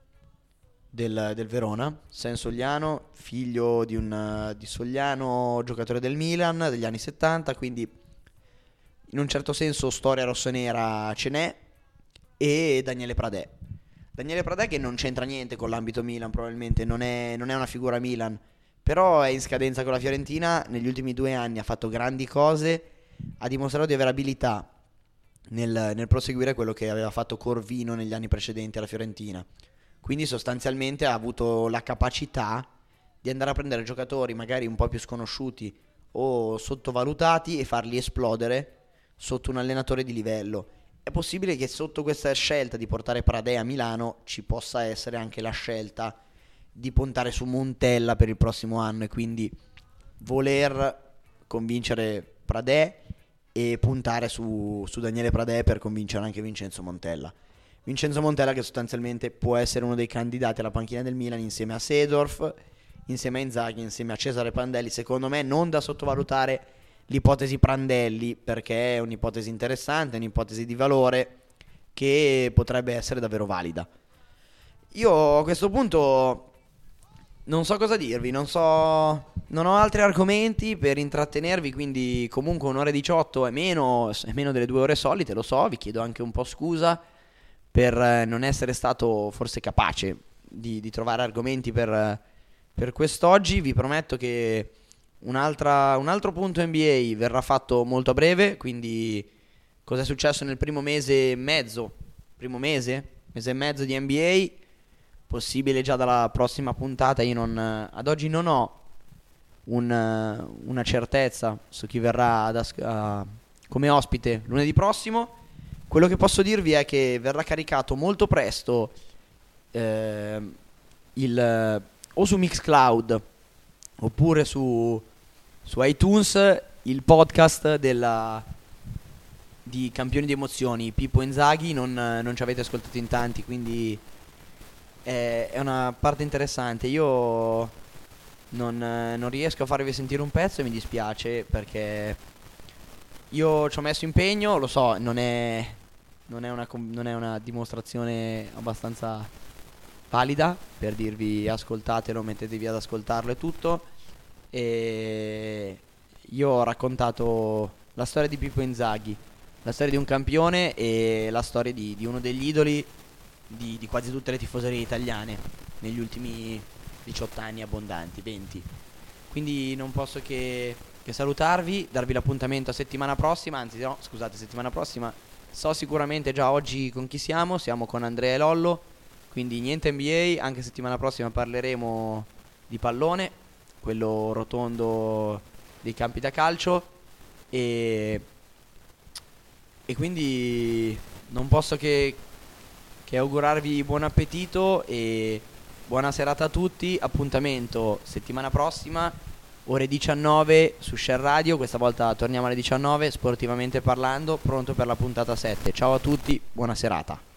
del, del Verona, Sen Sogliano, figlio di, un, di Sogliano, giocatore del Milan degli anni settanta, quindi in un certo senso storia rossonera ce n'è, e Daniele Pradè. Daniele Pradè che non c'entra niente con l'ambito Milan, probabilmente non è, non è una figura Milan, però è in scadenza con la Fiorentina, negli ultimi due anni ha fatto grandi cose, ha dimostrato di avere abilità nel, nel proseguire quello che aveva fatto Corvino negli anni precedenti alla Fiorentina. Quindi sostanzialmente ha avuto la capacità di andare a prendere giocatori magari un po' più sconosciuti o sottovalutati e farli esplodere sotto un allenatore di livello. È possibile che sotto questa scelta di portare Pradè a Milano ci possa essere anche la scelta di puntare su Montella per il prossimo anno e quindi voler convincere Pradè e puntare su, su Daniele Pradè per convincere anche Vincenzo Montella. Vincenzo Montella che sostanzialmente può essere uno dei candidati alla panchina del Milan insieme a Seedorf, insieme a Inzaghi, insieme a Cesare Prandelli. Secondo me non da sottovalutare l'ipotesi Prandelli, perché è un'ipotesi interessante, un'ipotesi di valore che potrebbe essere davvero valida. Io a questo punto non so cosa dirvi, non so, non ho altri argomenti per intrattenervi, quindi comunque un'ora e diciotto è meno, è meno delle due ore solite, lo so, vi chiedo anche un po' scusa per non essere stato forse capace di, di trovare argomenti per, per quest'oggi. Vi prometto che un'altra, un altro punto N B A verrà fatto molto a breve, quindi cosa è successo nel primo mese e mezzo, primo mese, mese e mezzo di N B A, possibile già dalla prossima puntata. Io non, ad oggi non ho un, una certezza su chi verrà ad as- a, come ospite lunedì prossimo. Quello che posso dirvi è che verrà caricato molto presto eh, il, o su Mixcloud oppure su, su iTunes il podcast della, di Campioni di Emozioni. Pippo Inzaghi, non, non ci avete ascoltato in tanti, quindi è, è una parte interessante. Io non, non riesco a farvi sentire un pezzo e mi dispiace, perché io ci ho messo impegno, lo so, non è, non è, una, non è una dimostrazione abbastanza valida per dirvi ascoltatelo, mettetevi ad ascoltarlo e tutto. E io ho raccontato la storia di Pippo Inzaghi, la storia di un campione e la storia di, di uno degli idoli di, di quasi tutte le tifoserie italiane negli ultimi diciotto anni abbondanti, venti. Quindi non posso che, che salutarvi, darvi l'appuntamento a settimana prossima, anzi no, scusate, settimana prossima so sicuramente già oggi con chi siamo, siamo con Andrea e Lollo, quindi niente N B A, anche settimana prossima parleremo di pallone, quello rotondo dei campi da calcio, e, e quindi non posso che, che augurarvi buon appetito e buona serata a tutti. Appuntamento settimana prossima ore diciannove su Share Radio, questa volta torniamo alle diciannove, sportivamente parlando, pronto per la puntata sette. Ciao a tutti, buona serata.